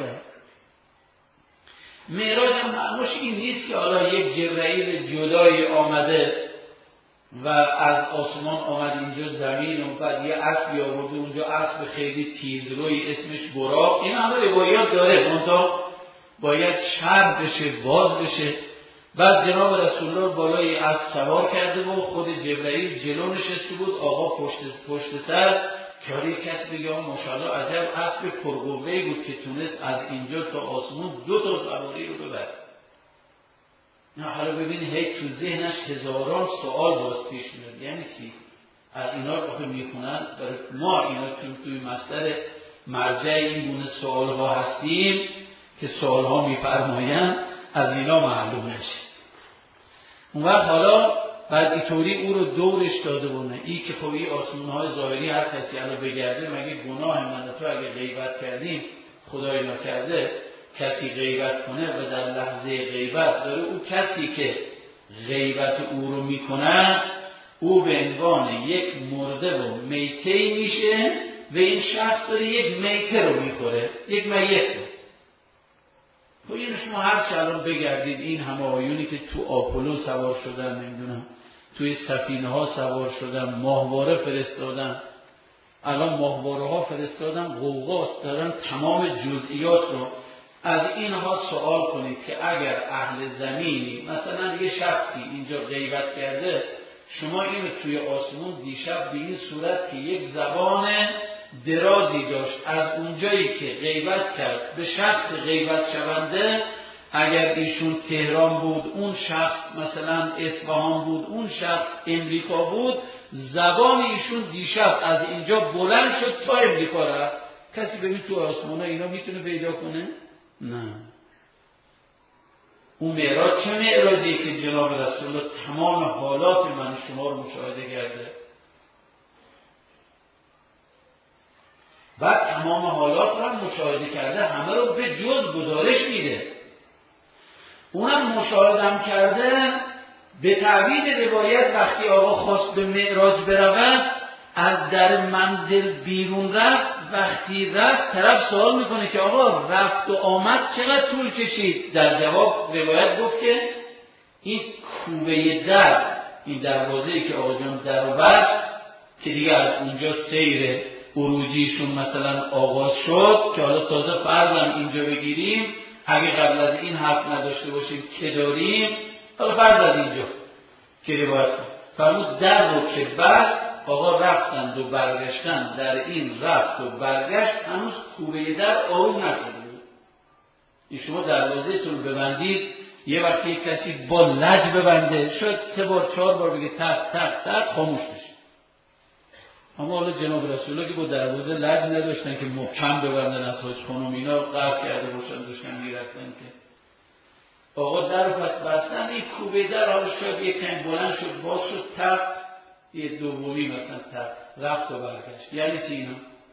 معراج هم معنیش این نیست که حالا یک جبرئیل جدایی آمده و از آسمان آمد اینجا زمین و بعد یه اسبی آورده اونجا، اسب خیلی تیزروی اسمش براق. این همه روایات داره، منتها باید شرح بشه، باز بشه. بعد جناب رسول الله بالای اسب سوار کرده و خود جبرئیل جلو نشسته بود، آقا پشت پشت سر، که حالا کسی بگه ماشاءالله عجب اسب پرقوه‌ای بود که تونست از اینجا تا آسمون دو تا سواری رو ببره. نه حالا ببین هی تو ذهنش هزاران سوال باز پیش میاد. یعنی چی؟ از اینا رو میخونن برای ما اینا چون توی مصدر مرجع این گونه سوال ها هستیم که سوال ها میفرماین از اینا معلوم نشه. اون وقت حالا بعد اینطوری او رو دورش داده بونه ای که خب این آسمون های ظاهری هر کسی الان بگرده مگه گناه من تو اگه غیبت کردیم خدای نکرده کسی غیبت کنه و در لحظه غیبت داره او کسی که غیبت او رو میکنه او به عنوان یک مرده و میته میشه و این شخص داره یک میته رو میخوره، یک میت رو. خب این شما هر چه الان بگردید این همه آیونی که تو آپولو سوار شدن، نمیدونم توی سفینه ها سوار شدن، ماهواره فرستادن، الان ماهواره ها فرستادن غوغاست، دارن تمام جزئیات رو از اینها سوال کنید که اگر اهل زمینی مثلا یه شخصی اینجا غیبت کرده، شما اینو توی آسمون دیشب به این صورت که یک زبان درازی داشت از اونجایی که غیبت کرد به شخص غیبت شونده، اگر ایشون تهران بود اون شخص مثلا اصفهان بود اون شخص امریکا بود، زبان ایشون دیشب از اینجا بلند شد تا امریکا رفت. کسی ببین تو آسمون اینا میتونه پیدا کنه؟ نه. اون معراج چه معراجی که جناب رسول الله تمام حالات من شما رو مشاهده کرده، بعد تمام حالات رو هم مشاهده کرده، همه رو به جز گزارش میده. اونم مشاهدم کرده. به تعبیر روایت وقتی آقا خواست به معراج برود از در منزل بیرون رفت، وقتی رفت طرف سوال میکنه که آقا رفت و آمد چقدر طول کشید؟ در جواب روایت گفت که این کوبه در، این دروازه‌ای که آقا جان در و بست که دیگه از اونجا سیر عروجیشون مثلا آغاز شد که حالا تازه فرضم اینجا بگیریم اگه قبل از این حرف نداشته باشیم که داریم، حالا فرض از اینجا که روایت فرمود در رو که بست آقا رفتند و برگشتن، در این رفت و برگشت هنوز کوبه در آروم نشده بود. این شما دروازه تون ببندید، یه وقتی کسی با لج ببنده شاید سه بار چهار بار بگه تق تق تق خاموش بشه. اما حالا جناب رسول الله که با دروازه لج نداشتن که محکم ببندن، از حاج خانم اینا قرض کرده باشن داشتن میرفتن که آقا در پس بستن، این کوبه در حالا شاید یک کمی بلند شد باز شد تق، یه دومی مثلا تق رفت و برگشت. یعنی چی اینا؟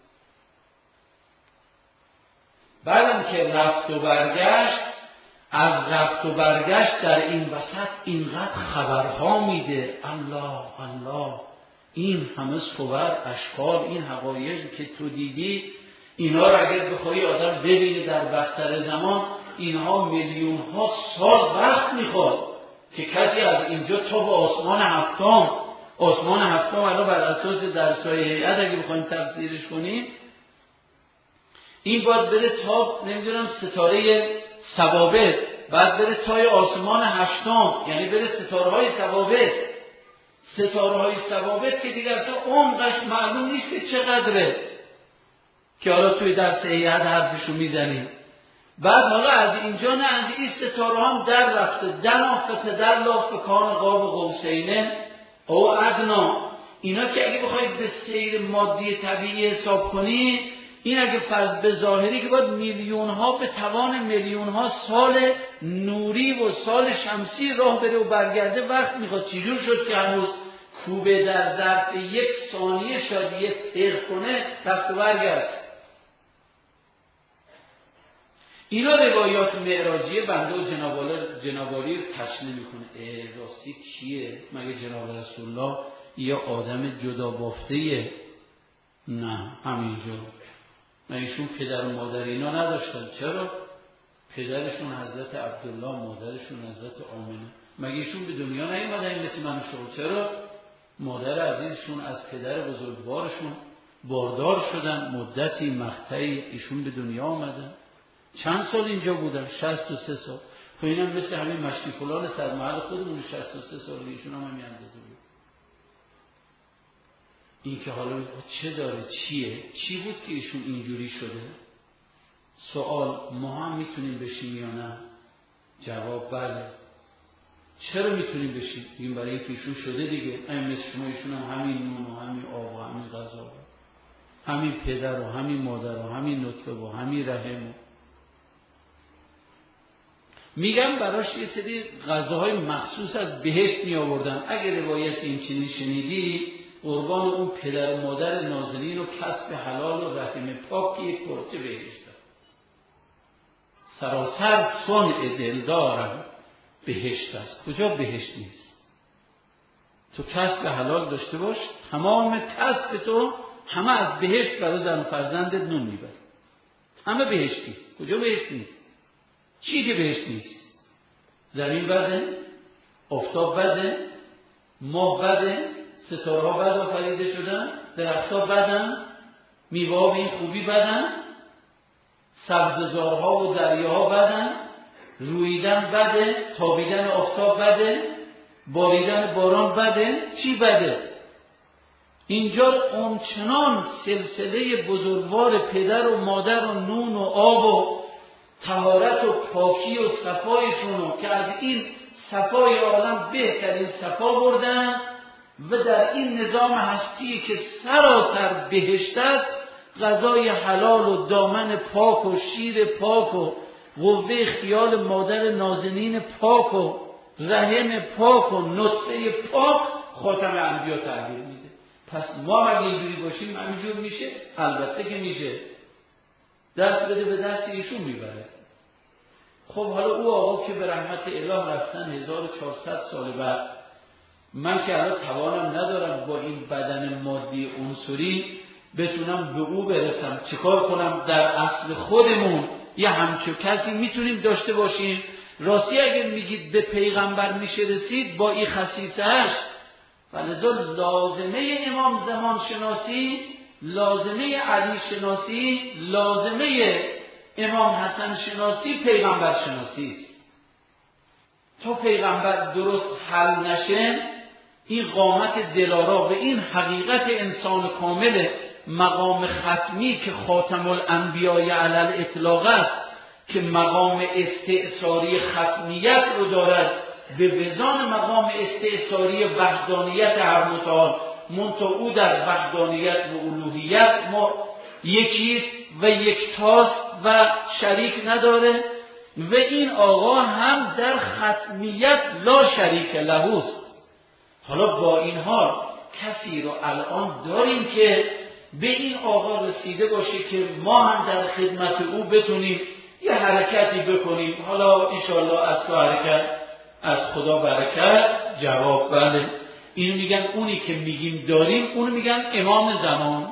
بعدم که رفت و برگشت، از رفت و برگشت در این وسط اینقدر خبرها میده، الله الله این همه صور اشکال، این حقایقی که تو دیدی اینا رو اگر بخوای آدم ببینه در بستر زمان، اینها میلیون ها سال وقت میخواد که کسی از اینجا تا به آسمان هفتم، آسمان هفتم الان بر اساس درسای هیئت اگه بخوایم تفسیرش کنیم این باید بره تا نمیدونم ستاره ثوابت، بعد بره تای آسمان هشتم، یعنی بره ستاره های ثوابت. ستاره های ثوابت که دیگه اصلا عمقش معلوم نیست که چقدره که حالا توی درس هیئت حرفشو میزنیم. بعد حالا از اینجا نه از این ستاره هم در رفته، در آفته در لافکان قاب قوسینه او ادنا. اینا که اگه بخواید به سیر مادی طبیعی حساب کنی، این اگه فرض به ظاهری که باید میلیون ها به توان میلیون ها سال نوری و سال شمسی راه بره و برگرده وقت میخواد. چجور شد که هنوز کوبه در ظرف یک ثانیه شاید یه تیر کنه رفت و برگشت؟ اینا روایات معراجیه بنده و جنابالی رو تشنه میکنه. راستی کیه؟ مگه جناب رسول الله یه آدم جدا بافته‌ایه؟ نه همینجا. ایشون پدر و مادر اینا نداشتن. چرا؟ پدرشون حضرت عبدالله، مادرشون حضرت آمنه. مگه ایشون به دنیا نیومدن مثل من شما؟ چرا؟ مادر عزیزشون از پدر بزرگوارشون باردار شدن، مدتی مقطعی ایشون به دنیا آمدن. چند سال اینجا بودن؟ شصت و سه سال. خب اینم مثل همین مشتی فلان سرمحل خودمون شصت و سه سال ایشون هم همین اندازه بود. این که حالا چه داره؟ چیه؟ چی بود که ایشون اینجوری شده؟ سوال ما هم میتونیم بشیم یا نه؟ جواب بله. چرا میتونیم بشیم؟ میگیم برای اینکه ایشون شده دیگه، همین مثل شما ایشون هم همین نون و همین آب و همین غذا و همین پدر و همین مادر و همین نطفه و همین رحم. میگم براش یه سری غذاهای مخصوص از بهشت می آوردن. اگه روایت این چنین شنیدی، قربان اون پدر و مادر نازنین و کسب حلال و رحم پاک یک پرچه بهشت دارن. سراسر صنع دل دارم بهشت است. کجا بهشت نیست؟ تو کسب حلال داشته باش، تمام کسب تو همه از بهشت برای زن فرزندت نون میبره. همه بهشتی. کجا بهشت نیست؟ چی که بهشت نیست؟ زمین بده، آفتاب بده، ماه بده، ستاره ها بد آفریده شدن، درخت ها بدن، میوه ها به این خوبی بدن، سبززارها و دریاها بدن، رویدن بده، تابیدن آفتاب بده، باریدن باران بده. چی بده؟ اینجا اونچنان سلسله بزرگوار پدر و مادر و نون و آب و طهارت و پاکی و صفایشونو که از این صفای عالم بهترین صفا بردن و در این نظام هستی که سراسر بهشت است، غذای حلال و دامن پاک و شیر پاک و قوه خیال مادر نازنین پاک و رحم پاک و نطفه پاک خاتم انبیا تعبیر میده. پس ما اگه اینجوری باشیم همینجور میشه؟ البته که میشه. دست بده به دست ایشون میبره. خب حالا او آقا که به رحمت اله رفتن هزار و چهارصد سال بعد، من که الان توانم ندارم با این بدن مادی عنصری بتونم به او برسم، چیکار کنم؟ در اصل خودمون یه همچو کسی میتونیم داشته باشیم. راستی اگر میگید به پیغمبر میشه رسید با این خصیصهش، فلذا لازمه امام زمان شناسی، لازمه علی شناسی، لازمه امام حسن شناسی پیغمبر شناسی است. تا پیغمبر درست حل نشه، این قامت دلارا و این حقیقت انسان کامل مقام ختمی که خاتم الانبیاء علی الاطلاق است، که مقام استئثاری ختمیت رو دارد به وزان مقام استئثاری وحدانیت هر متعال، منتها او در وحدانیت و الوهیت ما یکیست و یکتاست و شریک نداره. و این آقا هم در ختمیت لا شریک لهوست. حالا با این حال کسی رو الان داریم که به این آقا رسیده باشه که ما هم در خدمت او بتونیم یه حرکتی بکنیم. حالا انشاءالله از تو حرکت از خدا برکت. جواب بله. اینو میگن، اونی که میگیم داریم اونو میگن امام زمان.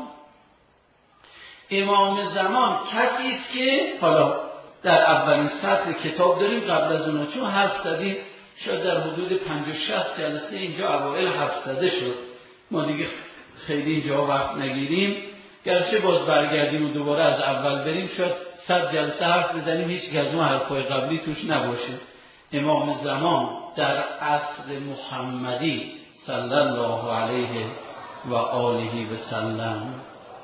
امام زمان کسی است که حالا در اولین سطر کتاب داریم، قبل از اونها چون حرف زدیم شاید در حدود پنجاه شصت جلسه اینجا اوائل حرف زده شد، ما دیگه خیلی اینجا وقت نگیریم. گرچه باز برگردیم و دوباره از اول بریم شاید صد جلسه حرف بزنیم هیچ که از اون حرفای قبلی توش نباشه. امام زمان در عصر محمدی صلی الله علیه و آله و سلم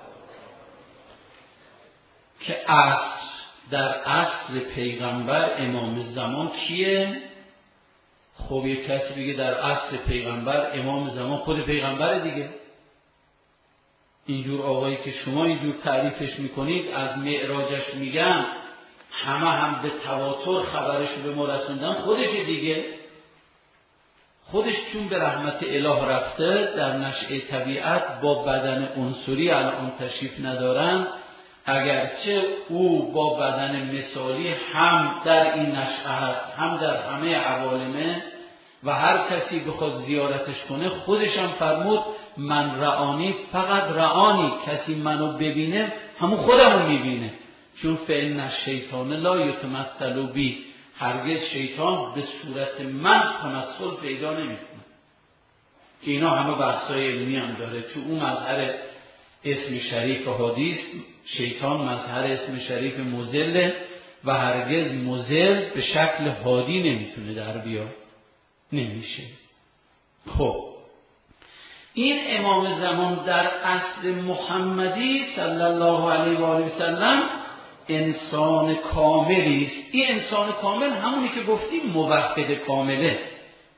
که عصر در عصر پیغمبر امام زمان کیه؟ خب یک کسی بگه در عصر پیغمبر امام زمان خود پیغمبر دیگه. اینجور آقایی که شما اینجور تعریفش میکنید از معراجش میگن، همه هم به تواتر خبرش به ما رسوندن، خودش دیگه. خودش چون به رحمت اله رفته در نشأه طبیعت با بدن عنصری الان تشریف ندارن، اگرچه او با بدن مثالی هم در این نشأه هست هم در همه عوالمه و هر کسی بخواد زیارتش کنه خودش هم فرمود من رعانی فقط رعانی، کسی منو ببینه همون خودمو میبینه، چون فإن الشیطان لا یتمثل بی، هرگز شیطان به صورت من تمثل پیدا نمیکنه. که اینا همه بحثای علمی هم داره. تو اون مظهر اسم شریف حدیث، شیطان مظهر اسم شریف مذل و هرگز مذل به شکل هادی نمیتونه در بیا، نمیشه. خب این امام زمان در اصل محمدی صلی الله علیه و آله و سلم انسان کاملی است. این انسان کامل همونی که گفتیم موحد کامله،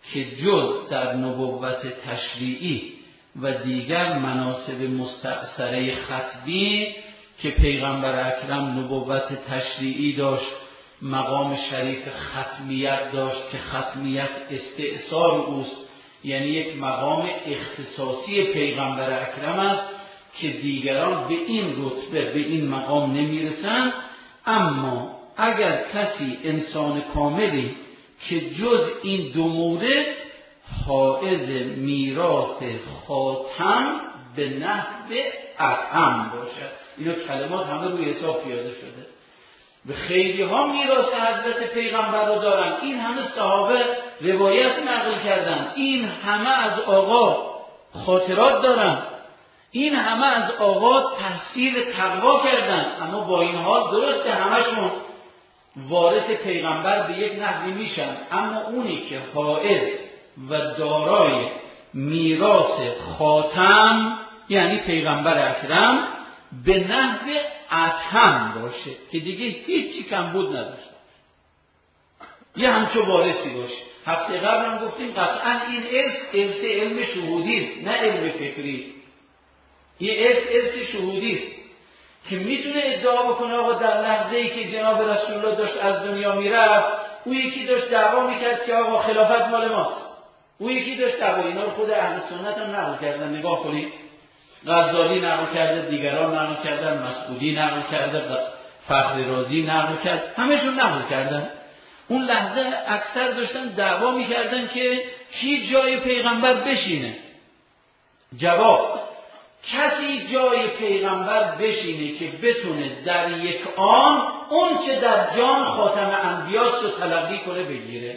که جز در نبوت تشریعی و دیگر مناصب مستأثره ختمی که پیغمبر اکرم نبوت تشریعی داشت، مقام شریف ختمیت داشت که ختمیت استئثار اوست، یعنی یک مقام اختصاصی پیغمبر اکرم است که دیگران به این رتبه به این مقام نمیرسند. اما اگر کسی انسان کاملی که جز این دو مورد حائز میراث خاتم به نحو اطعم باشد، اینا کلمات همه روی حساب پیاده شده، به خیلی ها میراث حضرت پیغمبر رو دارن، این همه صحابه روایت نقل کردن، این همه از آقا خاطرات دارن، این همه از آقا تحصیل تقوا کردن، اما با این حال درسته همشون وارث پیغمبر به یک نحوی میشن، اما اونی که حائز و دارای میراث خاتم یعنی پیغمبر اکرم به نحو اطهم باشه که دیگه هیچی کمبود نداشته، یه همچو وارثی باشه. هفته قبل هم گفتیم قطعا این ارث ارث علم شهودی است، نه علم فکری. این ارث ارث شهودی است که میتونه ادعا بکنه آقا در لحظه ای که جناب رسول الله داشت از دنیا میرفت، او یکی داشت دعوا میکرد که آقا خلافت مال ماست، او یکی داشت دعوا. اینا رو خود اهل سنت هم نقل کردن، نگاه کنید، غزالی نقل کرده، دیگران نقل کردن، مسعودی نقل کرده، فخر رازی نقل کرد، همشون نقل کردن. اون لحظه اکثر داشتن دعوا میکردن که کی جای پیغمبر بشینه. جواب: کسی جای پیغمبر بشینه که بتونه در یک آن اون چه در جان خاتم انبیاست رو تلقی کنه بگیره.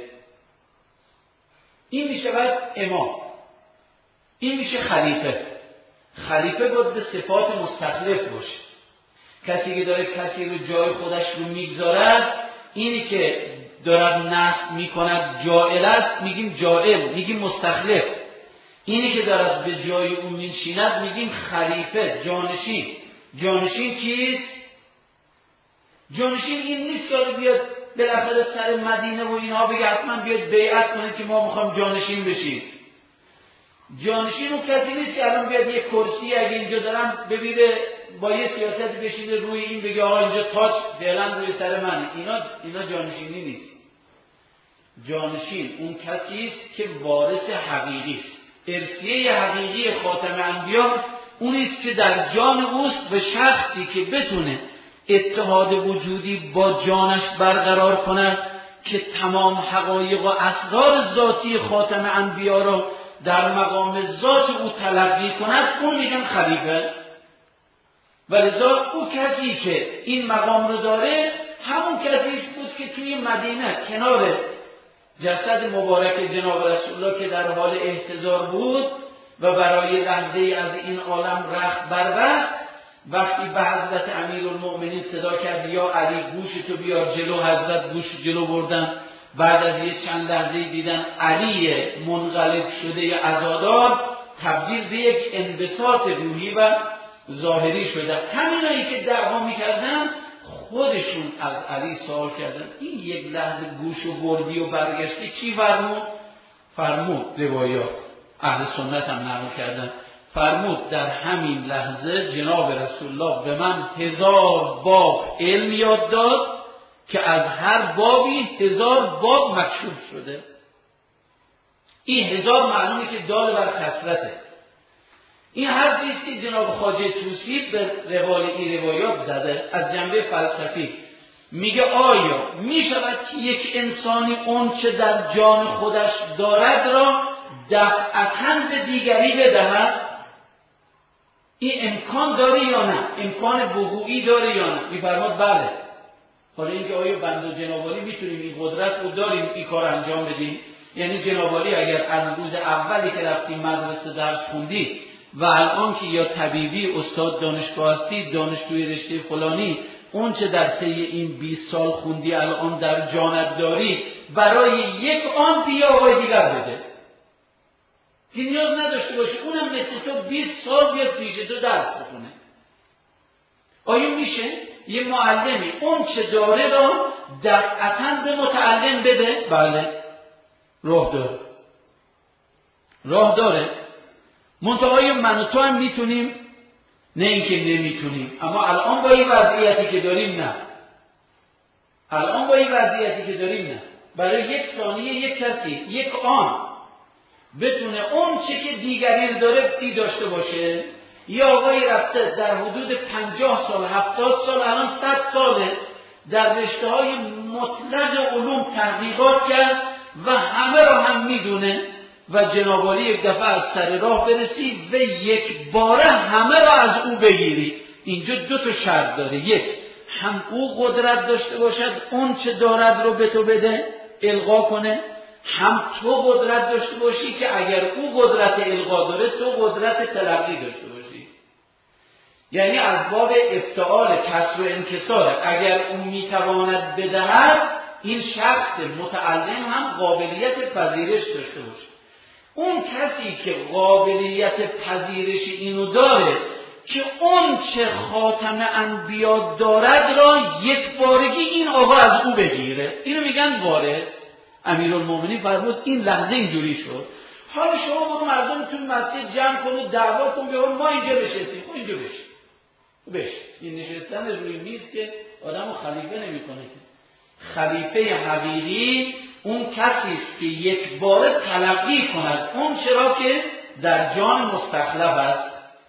این میشه باید امام، این میشه خلیفه. خلیفه باید به صفات مستخلف باشه. کسی که داره کسی رو جای خودش رو میگذارد، اینی که دارد نصب میکند جائل است میگیم جائل، میگیم مستخلف. اینی که دارد به جای اون میشیند میگیم خلیفه، جانشین. جانشین کیست؟ جانشین این نیست که بیاد بالاخره سر مدینه و اینها بگه حتما بیاد بیعت کنه که ما میخوام جانشین بشیم. جانشین اون کسی نیست که الان بیاد یه کرسی اگه اینجا دارم ببینه با یه سیاست بشینه روی این بگه آقا اینجا تاج فعلا روی سر من. اینا اینا جانشینی نیست. جانشین اون کسی است که وارث حقیقی است. ارثیه حقیقی خاتم انبیا اون است که در جان اوست و شخصی که بتونه اتحاد وجودی با جانش برقرار کند که تمام حقایق و اسرار ذاتی خاتم انبیا را در مقام ذات او تلقی کند، اون میگن خلیفه. ولذا او کسی که این مقام رو داره همون کسی است بود که توی مدینه کنار جسد مبارک جناب رسول الله که در حال احتضار بود و برای لحظه از این عالم رخت بربست، وقتی به حضرت امیرالمؤمنین صدا کرد یا علی گوشتو بیار جلو، حضرت گوش جلو بردن. بعد از یه چند لحظه دیدن علی منقلب شده عزادار تبدیل به یک انبساط روحی و ظاهری شده. همینایی که دعوا میکردن خودشون از علی سوال کردن این یک لحظه گوشو بردی و برگشتی چی فرمود؟ فرمود روایات اهل سنت هم نقل کردن، فرمود در همین لحظه جناب رسول الله به من هزار باب علم یاد داد که از هر بابی هزار باب مکشوف شده. این هزار معلومه که دال بر کثرته. این حرفی است که جناب خواجه طوسی به روال این روایات زده از جنبه فلسفی. میگه آیا میشود که یک انسانی اون چه در جان خودش دارد را دفعتاً به دیگری بدهد؟ این امکان داره یا نه؟ امکان وقوعی داره یا نه؟ میفرماد بله. حالا اینکه آیا بنده و جنابالی میتونیم این قدرت رو داریم این کار انجام بدیم؟ یعنی جنابالی اگر از روز اولی که رفتیم مدرسه درس خوندی و الان که یا طبیبی استاد دانشگاه هستی دانشجوی رشته فلانی اون چه در طی این بیست سال خوندی الان در جانت داری برای یک آن بیا آقای دیگر بده که نیاز نداشته باشی اونم مثل تو بیست سال بیاد پیش تو درس بخونه. آیا میشه یه معلمی اون چه داره را دفعتاً به متعلم بده؟ بله راه داره. راه داره. منتهای من و تو هم میتونیم، نه اینکه نمیتونیم، اما الان با این وضعیتی که داریم نه. الان با این وضعیتی که داریم نه. برای یک ثانیه یک کسی، یک آن بتونه اون چه که دیگری داره ای داشته باشه. یا آقایی رفته در حدود پنجاه سال، هفتاد سال، الان صد ساله در رشته های مطلق علوم تحقیقات کرد و همه را هم میدونه و جناب عالی یک دفعه از سر راه برسی و یک باره همه را از او بگیری. اینجا دو تا شرط داره. یک، هم او قدرت داشته باشد اون چه دارد رو به تو بده، القا کنه، هم تو قدرت داشته باشی که اگر او قدرت القا داره تو قدرت تلقی داشته باشی. یعنی از باب افتعال کسر و انکسار، اگر اون میتواند بدهد این شخص متعلم هم قابلیت پذیرش داشته باشه. اون کسی که قابلیت پذیرش اینو داره که اون چه خاتم انبیا دارد را یک بارگی این آقا از او بگیره، اینو میگن وارث. امیرالمومنین فرمود این لحظه اینجوری شد. حالا شما برو مردم تو مسجد جمع کنید دعوا کن بگو ما اینجا نشستیم، ما اینجا بش بش این نشستن روی میز که آدمو خلیفه نمیکنه. که خلیفه حقیقی اون کسی است که یک بار تلقی کند اون چرا که در جان مستخلف است.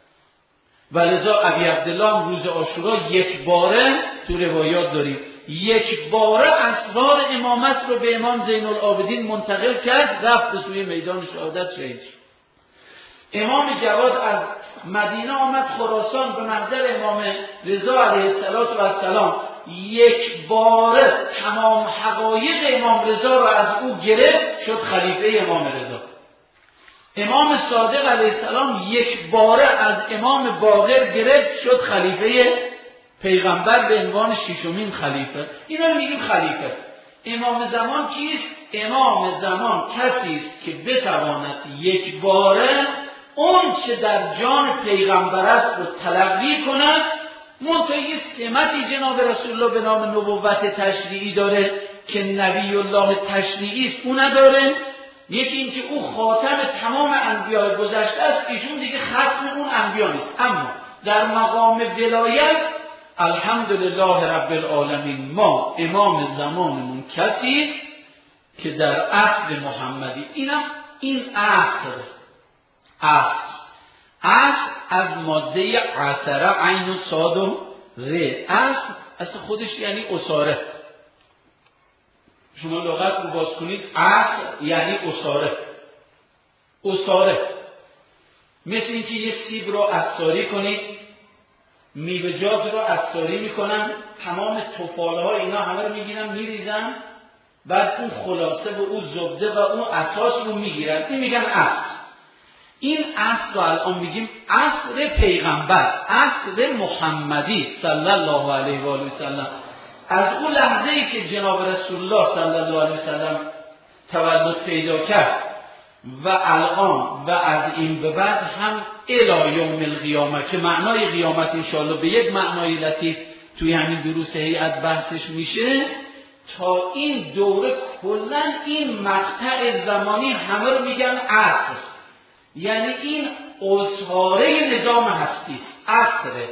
ولذا ابی عبدالله روز عاشورا یک باره تو روایات داریم یک باره اسرار امامت رو به امام زین العابدین منتقل کرد، رفت به سوی میدان شهادت شهید شد. امام جواد از مدینه آمد خراسان به محضر امام رضا علیه السلام، یک باره تمام حقایق امام رضا را از او گرفت، شد خلیفه امام رضا. امام صادق علیه السلام یک باره از امام باقر گرفت، شد خلیفه پیغمبر به عنوان ششمین خلیفه. اینا رو میگیم خلیفه. امام زمان کیست؟ امام زمان کسی است که بتواند یک باره اون چه در جان پیغمبر است رو تلقی کند. منتها یه سمتی جناب رسول الله به نام نبوت تشریعی داره که نبی الله تشریعی است، اون نداره. یکی این که او خاتم تمام انبیاء گذشته است، ایشون دیگه ختم اون انبیا نیست. اما در مقام ولایت الحمدلله رب العالمین ما امام زمانمون کسی است که در عصر محمدی، اینم این عصر عصر عصر از ماده عصره عین و صاد و ر، عصر اصلا خودش یعنی اساره. شما لغت رو باز کنید عصر یعنی اساره. اساره مثل اینکه یه سیب رو عصاری کنید، میوه‌جات رو عصاری میکنن، تمام توفاله ها اینا همه رو میگیرن میریزن، بعد اون خلاصه و اون زبده و اون اساس رو میگیرن، این میگن عصر. این عصر رو الان میگیم عصر پیغمبر، عصر محمدی صلی الله علیه و آله و سلم. از اون لحظه ای که جناب رسول الله صلی الله علیه و سلم تولد پیدا کرد و الان و از این به بعد هم الی یوم القیامه، که معنای قیامت انشاءالله به یک معنای لطیف توی همین دروس هیئت بحثش میشه، تا این دوره کلا این مقطع زمانی همه رو میگن عصر، یعنی این اسطوره نظام هستی است. عصر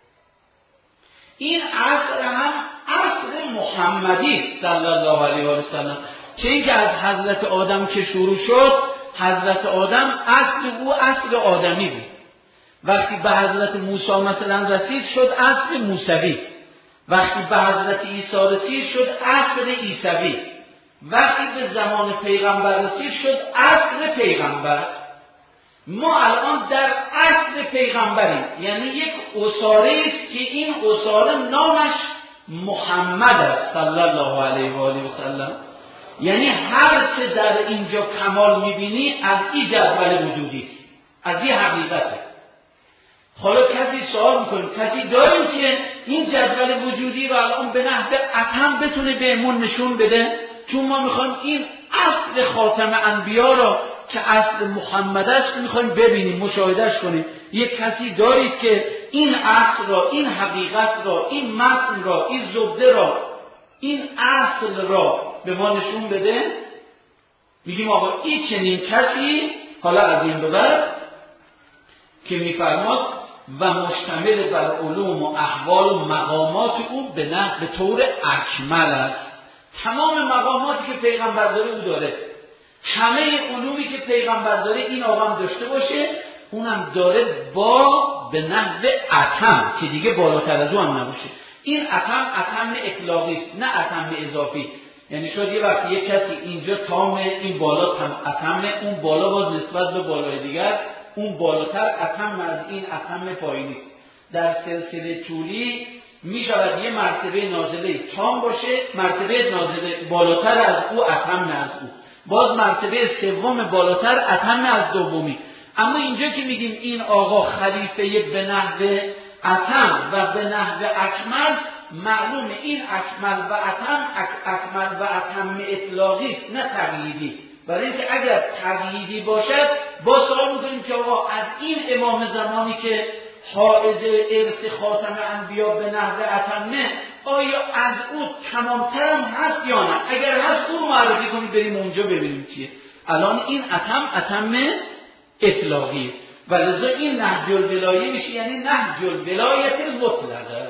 این عصر هم عصر محمدی صلی الله علیه و سلم، چه اینکه از حضرت آدم که شروع شد، حضرت آدم اصل او اصل آدمی بود. وقتی به حضرت موسی مثلا رسید شد اصل موسوی، وقتی به حضرت عیسی رسید شد اصل عیسوی، وقتی به زمان پیغمبر رسید شد اصل پیغمبر. ما الان در اصل پیغمبریم، یعنی یک اساره است که این اساره نامش محمد است صلی الله علیه و آله و سلم. یعنی هر چه در اینجا کمال میبینی از این جدول وجودی است، از این حقیقته. حالا کسی سوال میکنه کسی داریم که این جدول وجودی رو الان به نحو اتم بتونه بهمون نشون بده؟ چون ما میخوایم این اصل خاتم انبیا رو که اصل محمد است میخوایم ببینیم، مشاهدهش کنیم. یک کسی دارید که این اصل را، این حقیقت را، این متن را، این زبده را، این اصل را به ما نشون بده؟ میگیم آقا این چنین کسی حالا از این به بعد که میفرماد و مشتمل بر علوم و احوال و مقامات او به نه به طور اکمل است. تمام مقاماتی که پیغمبر داره او داره، همه علومی که پیغمبر داره این آقا هم داشته باشه، اونم داره با به نحو اتم که دیگه بالاتر از اون هم نباشه. این اتم اتم اطلاقی است نه اتم اضافی. یعنی شاید یه وقتی یک کسی اینجا تام این بالا اتم، اون بالا باز نسبت به بالای دیگر اون بالاتر اتم از این اتم پایینی است. در سلسله طولی می شود یه مرتبه نازله تام باشه، مرتبه نازله بالاتر از او اتم از او، باز مرتبه سوم بالاتر اتم از دومی. اما اینجا که میگیم این آقا خلیفه به نحو اتم و به نحو اکمل، معلوم این اکمل و اتم اکمل و اتم اطلاقی است نه تقییدی. برای اینکه اگر تقییدی باشد با سوال میکنیم که آقا از این امام زمانی که حائز ارث خاتم انبیا به نحو اتمه، آیا از او تمامتر هم هست یا نه؟ اگر هست او رو معرفی کنید بریم اونجا ببینیم چیه. الان این اتم اتم اطلاقی و لذا این نهج الولایه میشه، یعنی نهج الولایت المطلقه.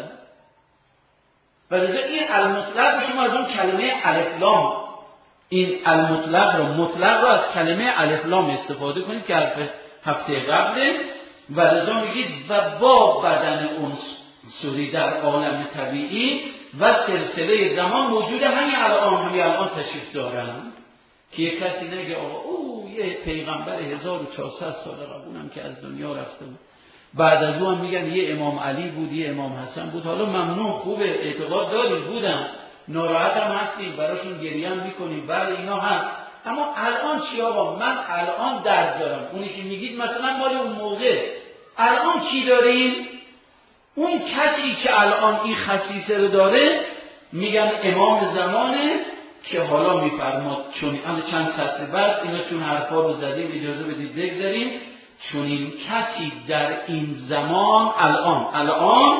و لذا این المطلق شما از اون کلمه الف لام، این المطلق رو مطلق رو از کلمه الف لام استفاده کنید که هفته قبله. و لذا میگید و با بدن عنصری در عالم طبیعی و سلسله زمان موجود همین الان همین الان تشریف دارن که یک کسی نگه آقا او یه پیغمبر هزار و چهارصد سال قبولم که از دنیا رفته بود، بعد از اون میگن یه امام علی بود یه امام حسن بود. حالا ممنون، خوبه، اعتقاد داریم، بودن، ناراحت هم هستیم، براشون گریه هم میکنیم، بله اینا هست. اما الان چی آقا؟ من الان درد دارم. اونی که میگید مثلا مال اون موقع، الان چی داریم؟ اون کسی که الان این خصیصه رو داره میگن امام زمانه که حالا میفرماد چون اما چند سطر بعد اینا چون حرفا رو زدیم اجازه بدید بگذاریم. چون این کسی در این زمان الان الان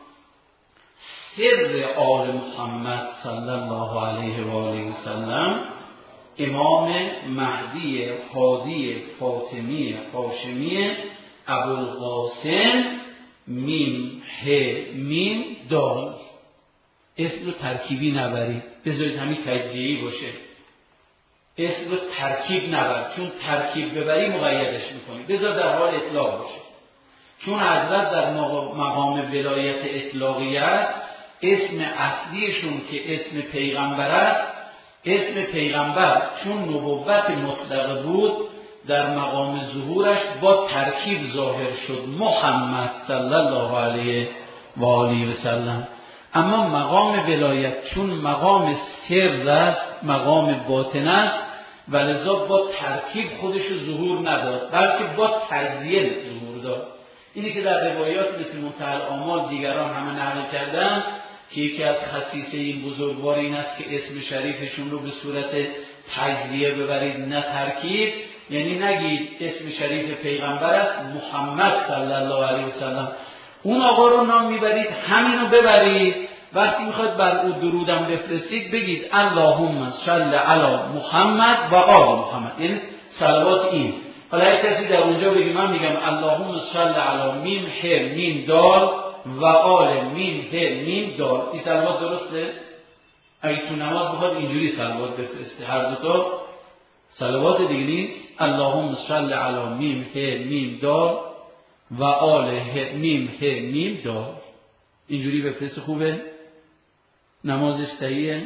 سر آل محمد صلی الله علیه و آله و سلم، امام مهدی هادی فاطمی هاشمی ابوالقاسم میم ه میم دال. اسم رو ترکیبی نبرید، بذارید همین تجزیه‌ای باشه. اسم رو ترکیب نبر، چون ترکیب ببری مقیدش میکنی. بذار در حال اطلاق باشه، چون حضرت در مقام ولایت اطلاقی است. اسم اصلیشون که اسم پیغمبر است، اسم پیغمبر چون نبوت مطلق بود در مقام ظهورش با ترکیب ظاهر شد، محمد صلی الله علیه و آله و سلم. اما مقام ولایت چون مقام سر است، مقام باطن است، و لذا با ترکیب خودش ظهور نداد بلکه با تجزیه ظهور داد. اینی که در روایات مثل منتهی الآمال دیگران همه نقل کردن که یکی از خصیصه این بزرگوار این است که اسم شریفشون رو به صورت تجزیه ببرید نه ترکیب. یعنی نگید اسم شریف پیغمبر است محمد صلی الله علیه و سلم، اون آقا رو نام میبرید همینو ببرید. وقتی میخواید بر او درودم بفرستید بگید اللهم صل علی محمد و آل محمد، یعنی صلوات این. حالا اگه کسی در اونجا بگید من میگم اللهم صل علی میم ه میم دال و آل میم ه میم دال، این صلوات درسته؟ اگه تو نماز بخواد اینجوری صلوات بفرسته، هر دوتا صلوات دیگه نیست. اللهم صل علی میم ه میم دال و آل ه میم ه میم دال، اینجوری بفرسته. خوبه؟ نمازش صحیحه؟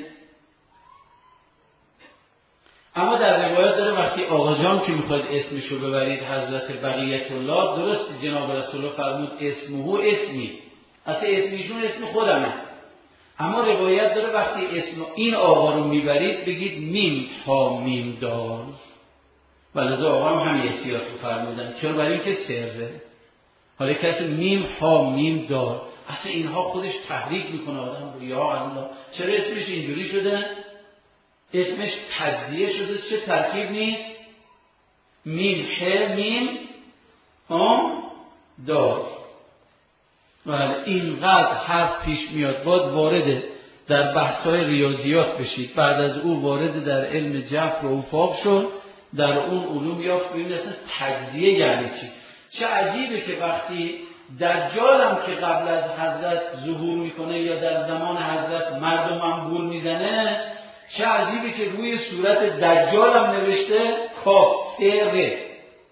اما در روایت داره وقتی آقا جان که میخواید اسمشو ببرید حضرت بقیت الله، درست جناب رسول الله فرمود اسمهو اسمی، اصلا اسمیشون اسم خودمه. اما روایت داره وقتی اسم این آقا رو میبرید بگید میم ها میم دال، ولذا آقا هم همین احتیاط رو فرمودن. چرا؟ برای اینکه سره. حالا کسی میم ها میم دال، اصلا اینها خودش تحریک میکنه آدم رو. یا الله چرا اسمش اینجوری شده؟ اسمش تجزیه شده، چه ترکیب نیست؟ میم ه میم ها دال. ولی اینقدر حرف پیش میاد باید وارد در بحث‌های ریاضیات بشید، بعد از او وارد در علم جبر و افاق شد، در اون علوم یافت ببینید اصلا تجزیه یعنی چی. چه عجیبه که وقتی دجال هم که قبل از حضرت ظهور میکنه یا در زمان حضرت مردم هم گول میزنه، چه عجیبه که روی صورت دجال هم نوشته کافره.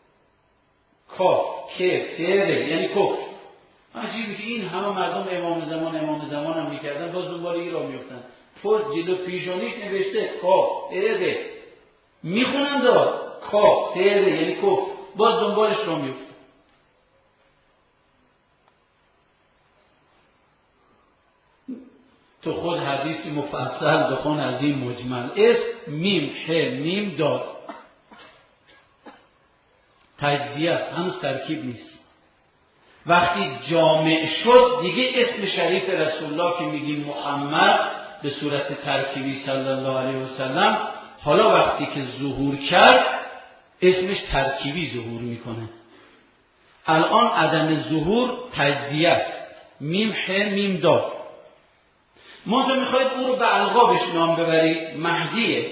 کافره یعنی کفر. عجیبه که این همه مردم امام زمان امام زمان هم میکردن، باز دنبال این را میفتن. فوت جلو پیشانیش نوشته کافره، میخونن دا کافره یعنی کفر، باز دنبالش را میفتن. تو خود حدیثی مفصل بخون از این مجمل. اسم میم ح میم داد تجزیه است، هنوز ترکیب نیست. وقتی جامع شد دیگه اسم شریف رسول الله که میگیم محمد به صورت ترکیبی صلی الله علیه و سلم، حالا وقتی که ظهور کرد اسمش ترکیبی ظهور میکنه. الان عدم ظهور تجزیه است، میم ح میم داد. منتها میخواید اون رو به القابش نام ببرید، مهدیه،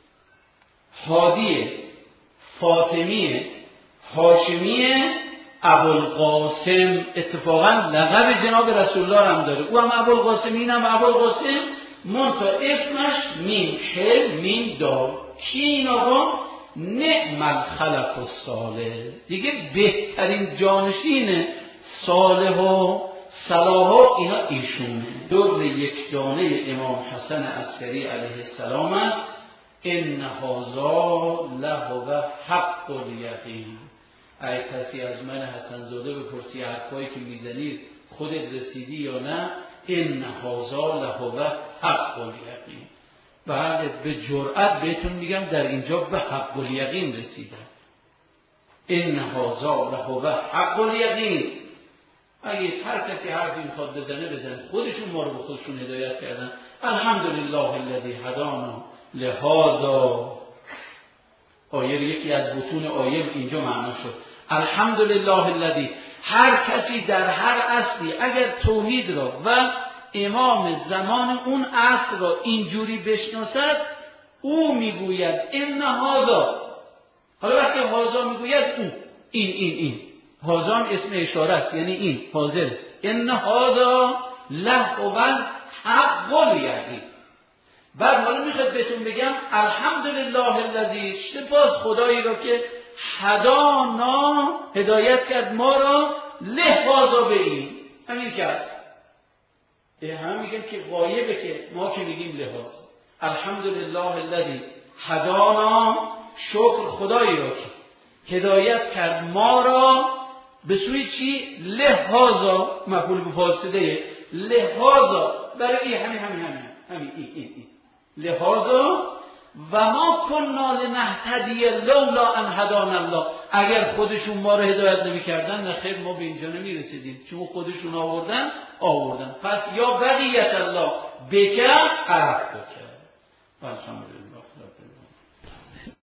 هادیه، فاطمیه، هاشمیه، ابوالقاسم. اتفاقا لقب جناب رسول الله هم داره، او هم ابوالقاسم، این هم ابوالقاسم، منتها اسمش میم ح میم دال. کی این آقا؟ نعم الخلف الصالح، دیگه بهترین جانشین صالح و صلاح و اینا ایشونه. در یک دانه امام حسن عسکری علیه السلام است. ان هذا لهو حق الیقین. اگه کسی از من حسن زاده بپرسی حرفایی که میزنید خودت رسیدی یا نه، ان هذا لهو حق الیقین. بله به جرأت بهتون میگم در اینجا به حق الیقین رسیدم. ان هذا لهو حق الیقین. اگه هر کسی حرفی میخواد بزنه بزنه، خودشون ما رو به خودشون هدایت کردن. الحمدلله الذی هدانا لهذا. آیه یکی از بطون آیه اینجا معنا شد. الحمدلله الذی، هر کسی در هر اصلی اگر توحید را و امام زمان اون اصل را اینجوری بشناسد، او میگوید ان هذا. حالا وقتی هذا میگوید او، این این این هذا اسم اشاره است، یعنی این حاضر. ان هذا لهو حق الیقین. بعد حالا میخواد بهتون بگم الحمدلله الذی، سپاس خدایی را که هدانا، هدایت کرد ما را، لهذا به این. همین کرد. هم میگم که غایبه که ما که میگیم لحاظ. الحمدلله الذی هدانا، شکر خدایی را که هدایت کرد ما را به سوی چی؟ لهذا، مفعول به فاصله لهذا، برای این همین همین همین همین این این این لهذا و ما کنا لنهتدی لولا ان هدانا الله. اگر خودشون ما رو هدایت نمی‌کردن نه خیر ما به اینجا نمی‌رسیدیم، چون خودشون آوردن آوردن. پس یا بقیت الله بکر عرفت کرد. الحمدلله.